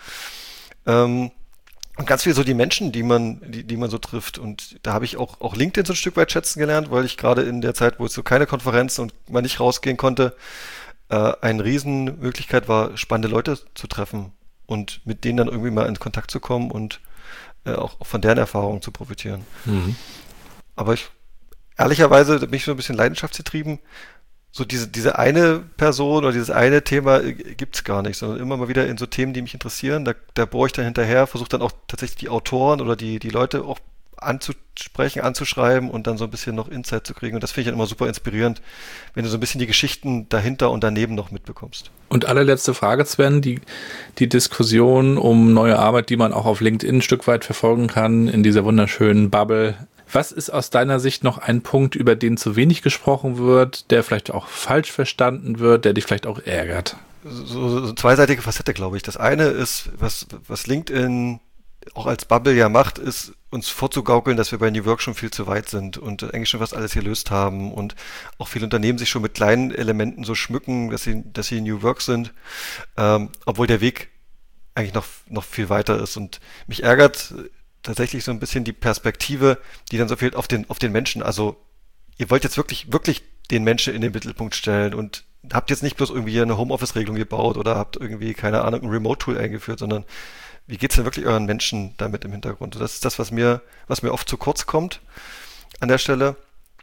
Und ganz viel so die Menschen, die man so trifft. Und da habe ich auch LinkedIn so ein Stück weit schätzen gelernt, weil ich gerade in der Zeit, wo es so keine Konferenzen und man nicht rausgehen konnte, eine Riesenmöglichkeit war, spannende Leute zu treffen und mit denen dann irgendwie mal in Kontakt zu kommen und auch von deren Erfahrungen zu profitieren. Mhm. Aber ehrlicherweise bin ich so ein bisschen leidenschaftsgetrieben. So diese eine Person oder dieses eine Thema gibt's gar nicht, sondern immer mal wieder in so Themen, die mich interessieren. Da bohre ich dann hinterher, versuche dann auch tatsächlich die Autoren oder die Leute auch anzusprechen, anzuschreiben und dann so ein bisschen noch Insight zu kriegen. Und das finde ich dann immer super inspirierend, wenn du so ein bisschen die Geschichten dahinter und daneben noch mitbekommst. Und allerletzte Frage, Sven, die Diskussion um neue Arbeit, die man auch auf LinkedIn ein Stück weit verfolgen kann, in dieser wunderschönen Bubble. Was ist aus deiner Sicht noch ein Punkt, über den zu wenig gesprochen wird, der vielleicht auch falsch verstanden wird, der dich vielleicht auch ärgert? So zweiseitige Facette, glaube ich. Das eine ist, was LinkedIn auch als Bubble ja macht, ist uns vorzugaukeln, dass wir bei New Work schon viel zu weit sind und eigentlich schon fast alles gelöst haben und auch viele Unternehmen sich schon mit kleinen Elementen so schmücken, dass sie New Work sind, obwohl der Weg eigentlich noch viel weiter ist. Und mich ärgert tatsächlich so ein bisschen die Perspektive, die dann so fehlt auf den Menschen. Also ihr wollt jetzt wirklich den Menschen in den Mittelpunkt stellen und habt jetzt nicht bloß irgendwie eine Homeoffice-Regelung gebaut oder habt irgendwie, keine Ahnung, ein Remote-Tool eingeführt, sondern wie geht's denn wirklich euren Menschen damit im Hintergrund? Das ist das, was mir oft zu kurz kommt an der Stelle.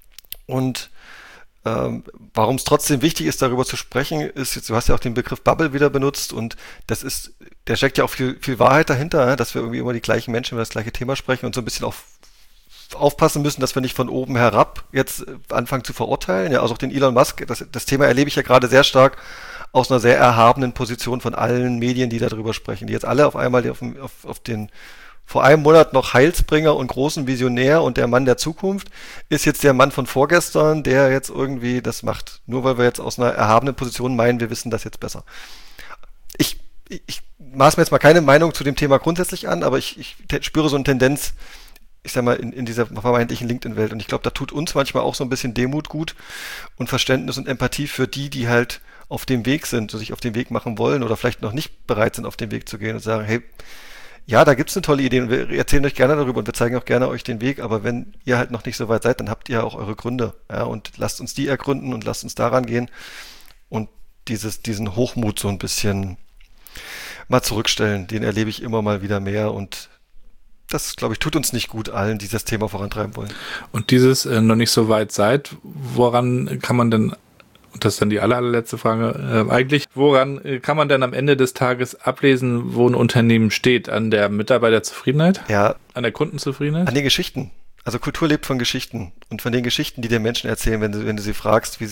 Und warum es trotzdem wichtig ist, darüber zu sprechen, ist jetzt, du hast ja auch den Begriff Bubble wieder benutzt und der steckt ja auch viel Wahrheit dahinter, dass wir irgendwie immer die gleichen Menschen über das gleiche Thema sprechen und so ein bisschen auch aufpassen müssen, dass wir nicht von oben herab jetzt anfangen zu verurteilen. Ja, also auch den Elon Musk, das Thema erlebe ich ja gerade sehr stark aus einer sehr erhabenen Position von allen Medien, die darüber sprechen, die jetzt alle auf einmal auf den vor einem Monat noch Heilsbringer und großen Visionär und der Mann der Zukunft ist jetzt der Mann von vorgestern, der jetzt irgendwie das macht. Nur weil wir jetzt aus einer erhabenen Position meinen, wir wissen das jetzt besser. Ich maß mir jetzt mal keine Meinung zu dem Thema grundsätzlich an, aber ich spüre so eine Tendenz, ich sag mal, in dieser vermeintlichen LinkedIn-Welt. Und ich glaube, da tut uns manchmal auch so ein bisschen Demut gut und Verständnis und Empathie für die halt auf dem Weg sind, sich auf den Weg machen wollen oder vielleicht noch nicht bereit sind, auf den Weg zu gehen und sagen, hey, ja, da gibt's eine tolle Idee und wir erzählen euch gerne darüber und wir zeigen auch gerne euch den Weg, aber wenn ihr halt noch nicht so weit seid, dann habt ihr auch eure Gründe, ja, und lasst uns die ergründen und lasst uns daran gehen und diesen Hochmut so ein bisschen mal zurückstellen, den erlebe ich immer mal wieder mehr und das, glaube ich, tut uns nicht gut allen, die das Thema vorantreiben wollen. Und dieses noch nicht so weit seid, woran kann man denn, und das ist dann die allerletzte Frage, woran kann man denn am Ende des Tages ablesen, wo ein Unternehmen steht? An der Mitarbeiterzufriedenheit? Ja. An der Kundenzufriedenheit? An den Geschichten. Also Kultur lebt von Geschichten und von den Geschichten, die den Menschen erzählen, wenn du sie fragst, wie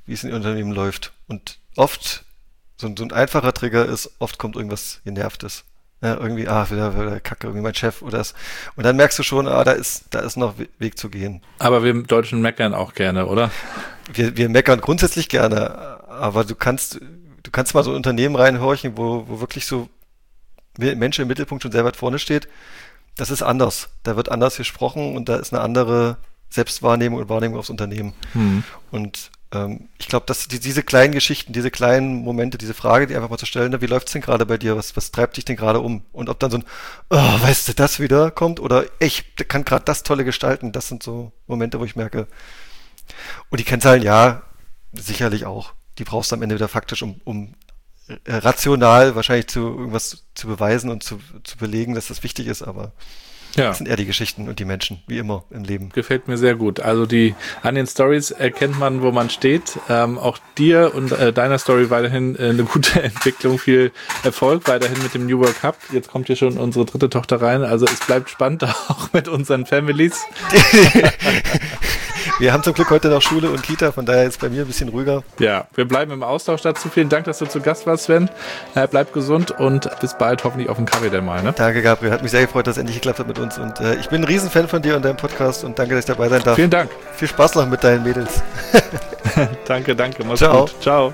wie es in Unternehmen läuft. Und oft, so ein einfacher Trigger ist, oft kommt irgendwas Genervtes. Ja, irgendwie, wieder Kacke, irgendwie mein Chef oder das. Und dann merkst du schon, da ist noch Weg zu gehen. Aber wir Deutschen meckern auch gerne, oder? Wir meckern grundsätzlich gerne, aber du kannst mal so ein Unternehmen reinhorchen, wo wirklich so Mensch im Mittelpunkt schon sehr weit vorne steht. Das ist anders. Da wird anders gesprochen und da ist eine andere Selbstwahrnehmung und Wahrnehmung aufs Unternehmen. Und ich glaube, dass diese kleinen Geschichten, diese kleinen Momente, diese Frage, die einfach mal zu stellen, wie läuft's denn gerade bei dir? Was treibt dich denn gerade um? Und ob dann so ein, weißt du, das wieder kommt oder ich kann gerade das Tolle gestalten, das sind so Momente, wo ich merke. Und die Kennzahlen, ja, sicherlich auch. Die brauchst du am Ende wieder faktisch, um rational wahrscheinlich irgendwas zu beweisen und zu belegen, dass das wichtig ist, aber das sind eher die Geschichten und die Menschen, wie immer im Leben. Gefällt mir sehr gut. Also an den Stories erkennt man, wo man steht. Auch dir und deiner Story weiterhin eine gute Entwicklung, viel Erfolg weiterhin mit dem New Work Hub. Jetzt kommt hier schon unsere dritte Tochter rein. Also es bleibt spannend auch mit unseren Families. Wir haben zum Glück heute noch Schule und Kita, von daher ist es bei mir ein bisschen ruhiger. Ja, wir bleiben im Austausch dazu. Vielen Dank, dass du zu Gast warst, Sven. Bleib gesund und bis bald, hoffentlich auf dem Kaffee dann mal. Ne? Danke, Gabriel. Hat mich sehr gefreut, dass es endlich geklappt hat mit uns. Und ich bin ein Riesenfan von dir und deinem Podcast und danke, dass ich dabei sein darf. Vielen Dank. Viel Spaß noch mit deinen Mädels. Danke. Mach's Ciao. gut. Ciao.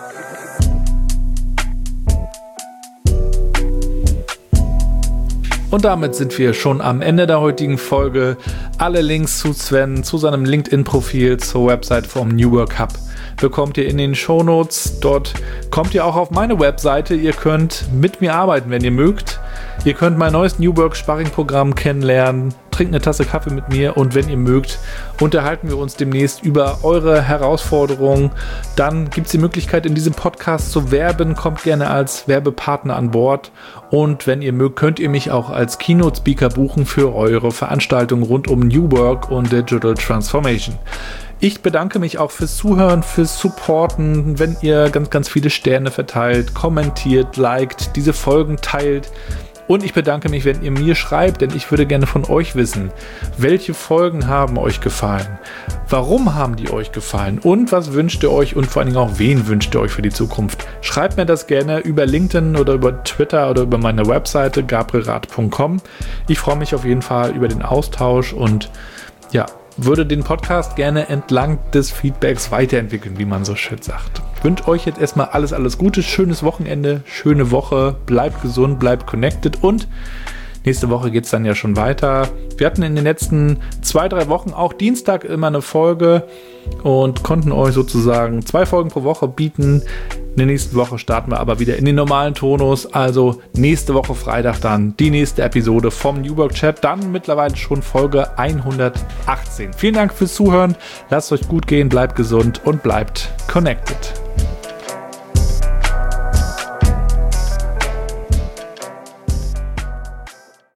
Und damit sind wir schon am Ende der heutigen Folge. Alle Links zu Sven, zu seinem LinkedIn-Profil, zur Website vom New Work Hub bekommt ihr in den Shownotes. Dort kommt ihr auch auf meine Webseite. Ihr könnt mit mir arbeiten, wenn ihr mögt. Ihr könnt mein neues New Work Sparring-Programm kennenlernen, trinkt eine Tasse Kaffee mit mir und wenn ihr mögt, unterhalten wir uns demnächst über eure Herausforderungen. Dann gibt es die Möglichkeit, in diesem Podcast zu werben. Kommt gerne als Werbepartner an Bord. Und wenn ihr mögt, könnt ihr mich auch als Keynote-Speaker buchen für eure Veranstaltungen rund um New Work und Digital Transformation. Ich bedanke mich auch fürs Zuhören, fürs Supporten, wenn ihr ganz, ganz viele Sterne verteilt, kommentiert, liked, diese Folgen teilt. Und ich bedanke mich, wenn ihr mir schreibt, denn ich würde gerne von euch wissen, welche Folgen haben euch gefallen? Warum haben die euch gefallen? Und was wünscht ihr euch und vor allen Dingen auch, wen wünscht ihr euch für die Zukunft? Schreibt mir das gerne über LinkedIn oder über Twitter oder über meine Webseite gabrielrath.com. Ich freue mich auf jeden Fall über den Austausch und ja, würde den Podcast gerne entlang des Feedbacks weiterentwickeln, wie man so schön sagt. Ich wünsche euch jetzt erstmal alles Gute, schönes Wochenende, schöne Woche, bleibt gesund, bleibt connected und nächste Woche geht es dann ja schon weiter. Wir hatten in den letzten 2-3 Wochen auch Dienstag immer eine Folge und konnten euch sozusagen 2 Folgen pro Woche bieten. In der nächsten Woche starten wir aber wieder in den normalen Tonus. Also nächste Woche Freitag dann die nächste Episode vom New Work Chat. Dann mittlerweile schon Folge 118. Vielen Dank fürs Zuhören. Lasst euch gut gehen, bleibt gesund und bleibt connected.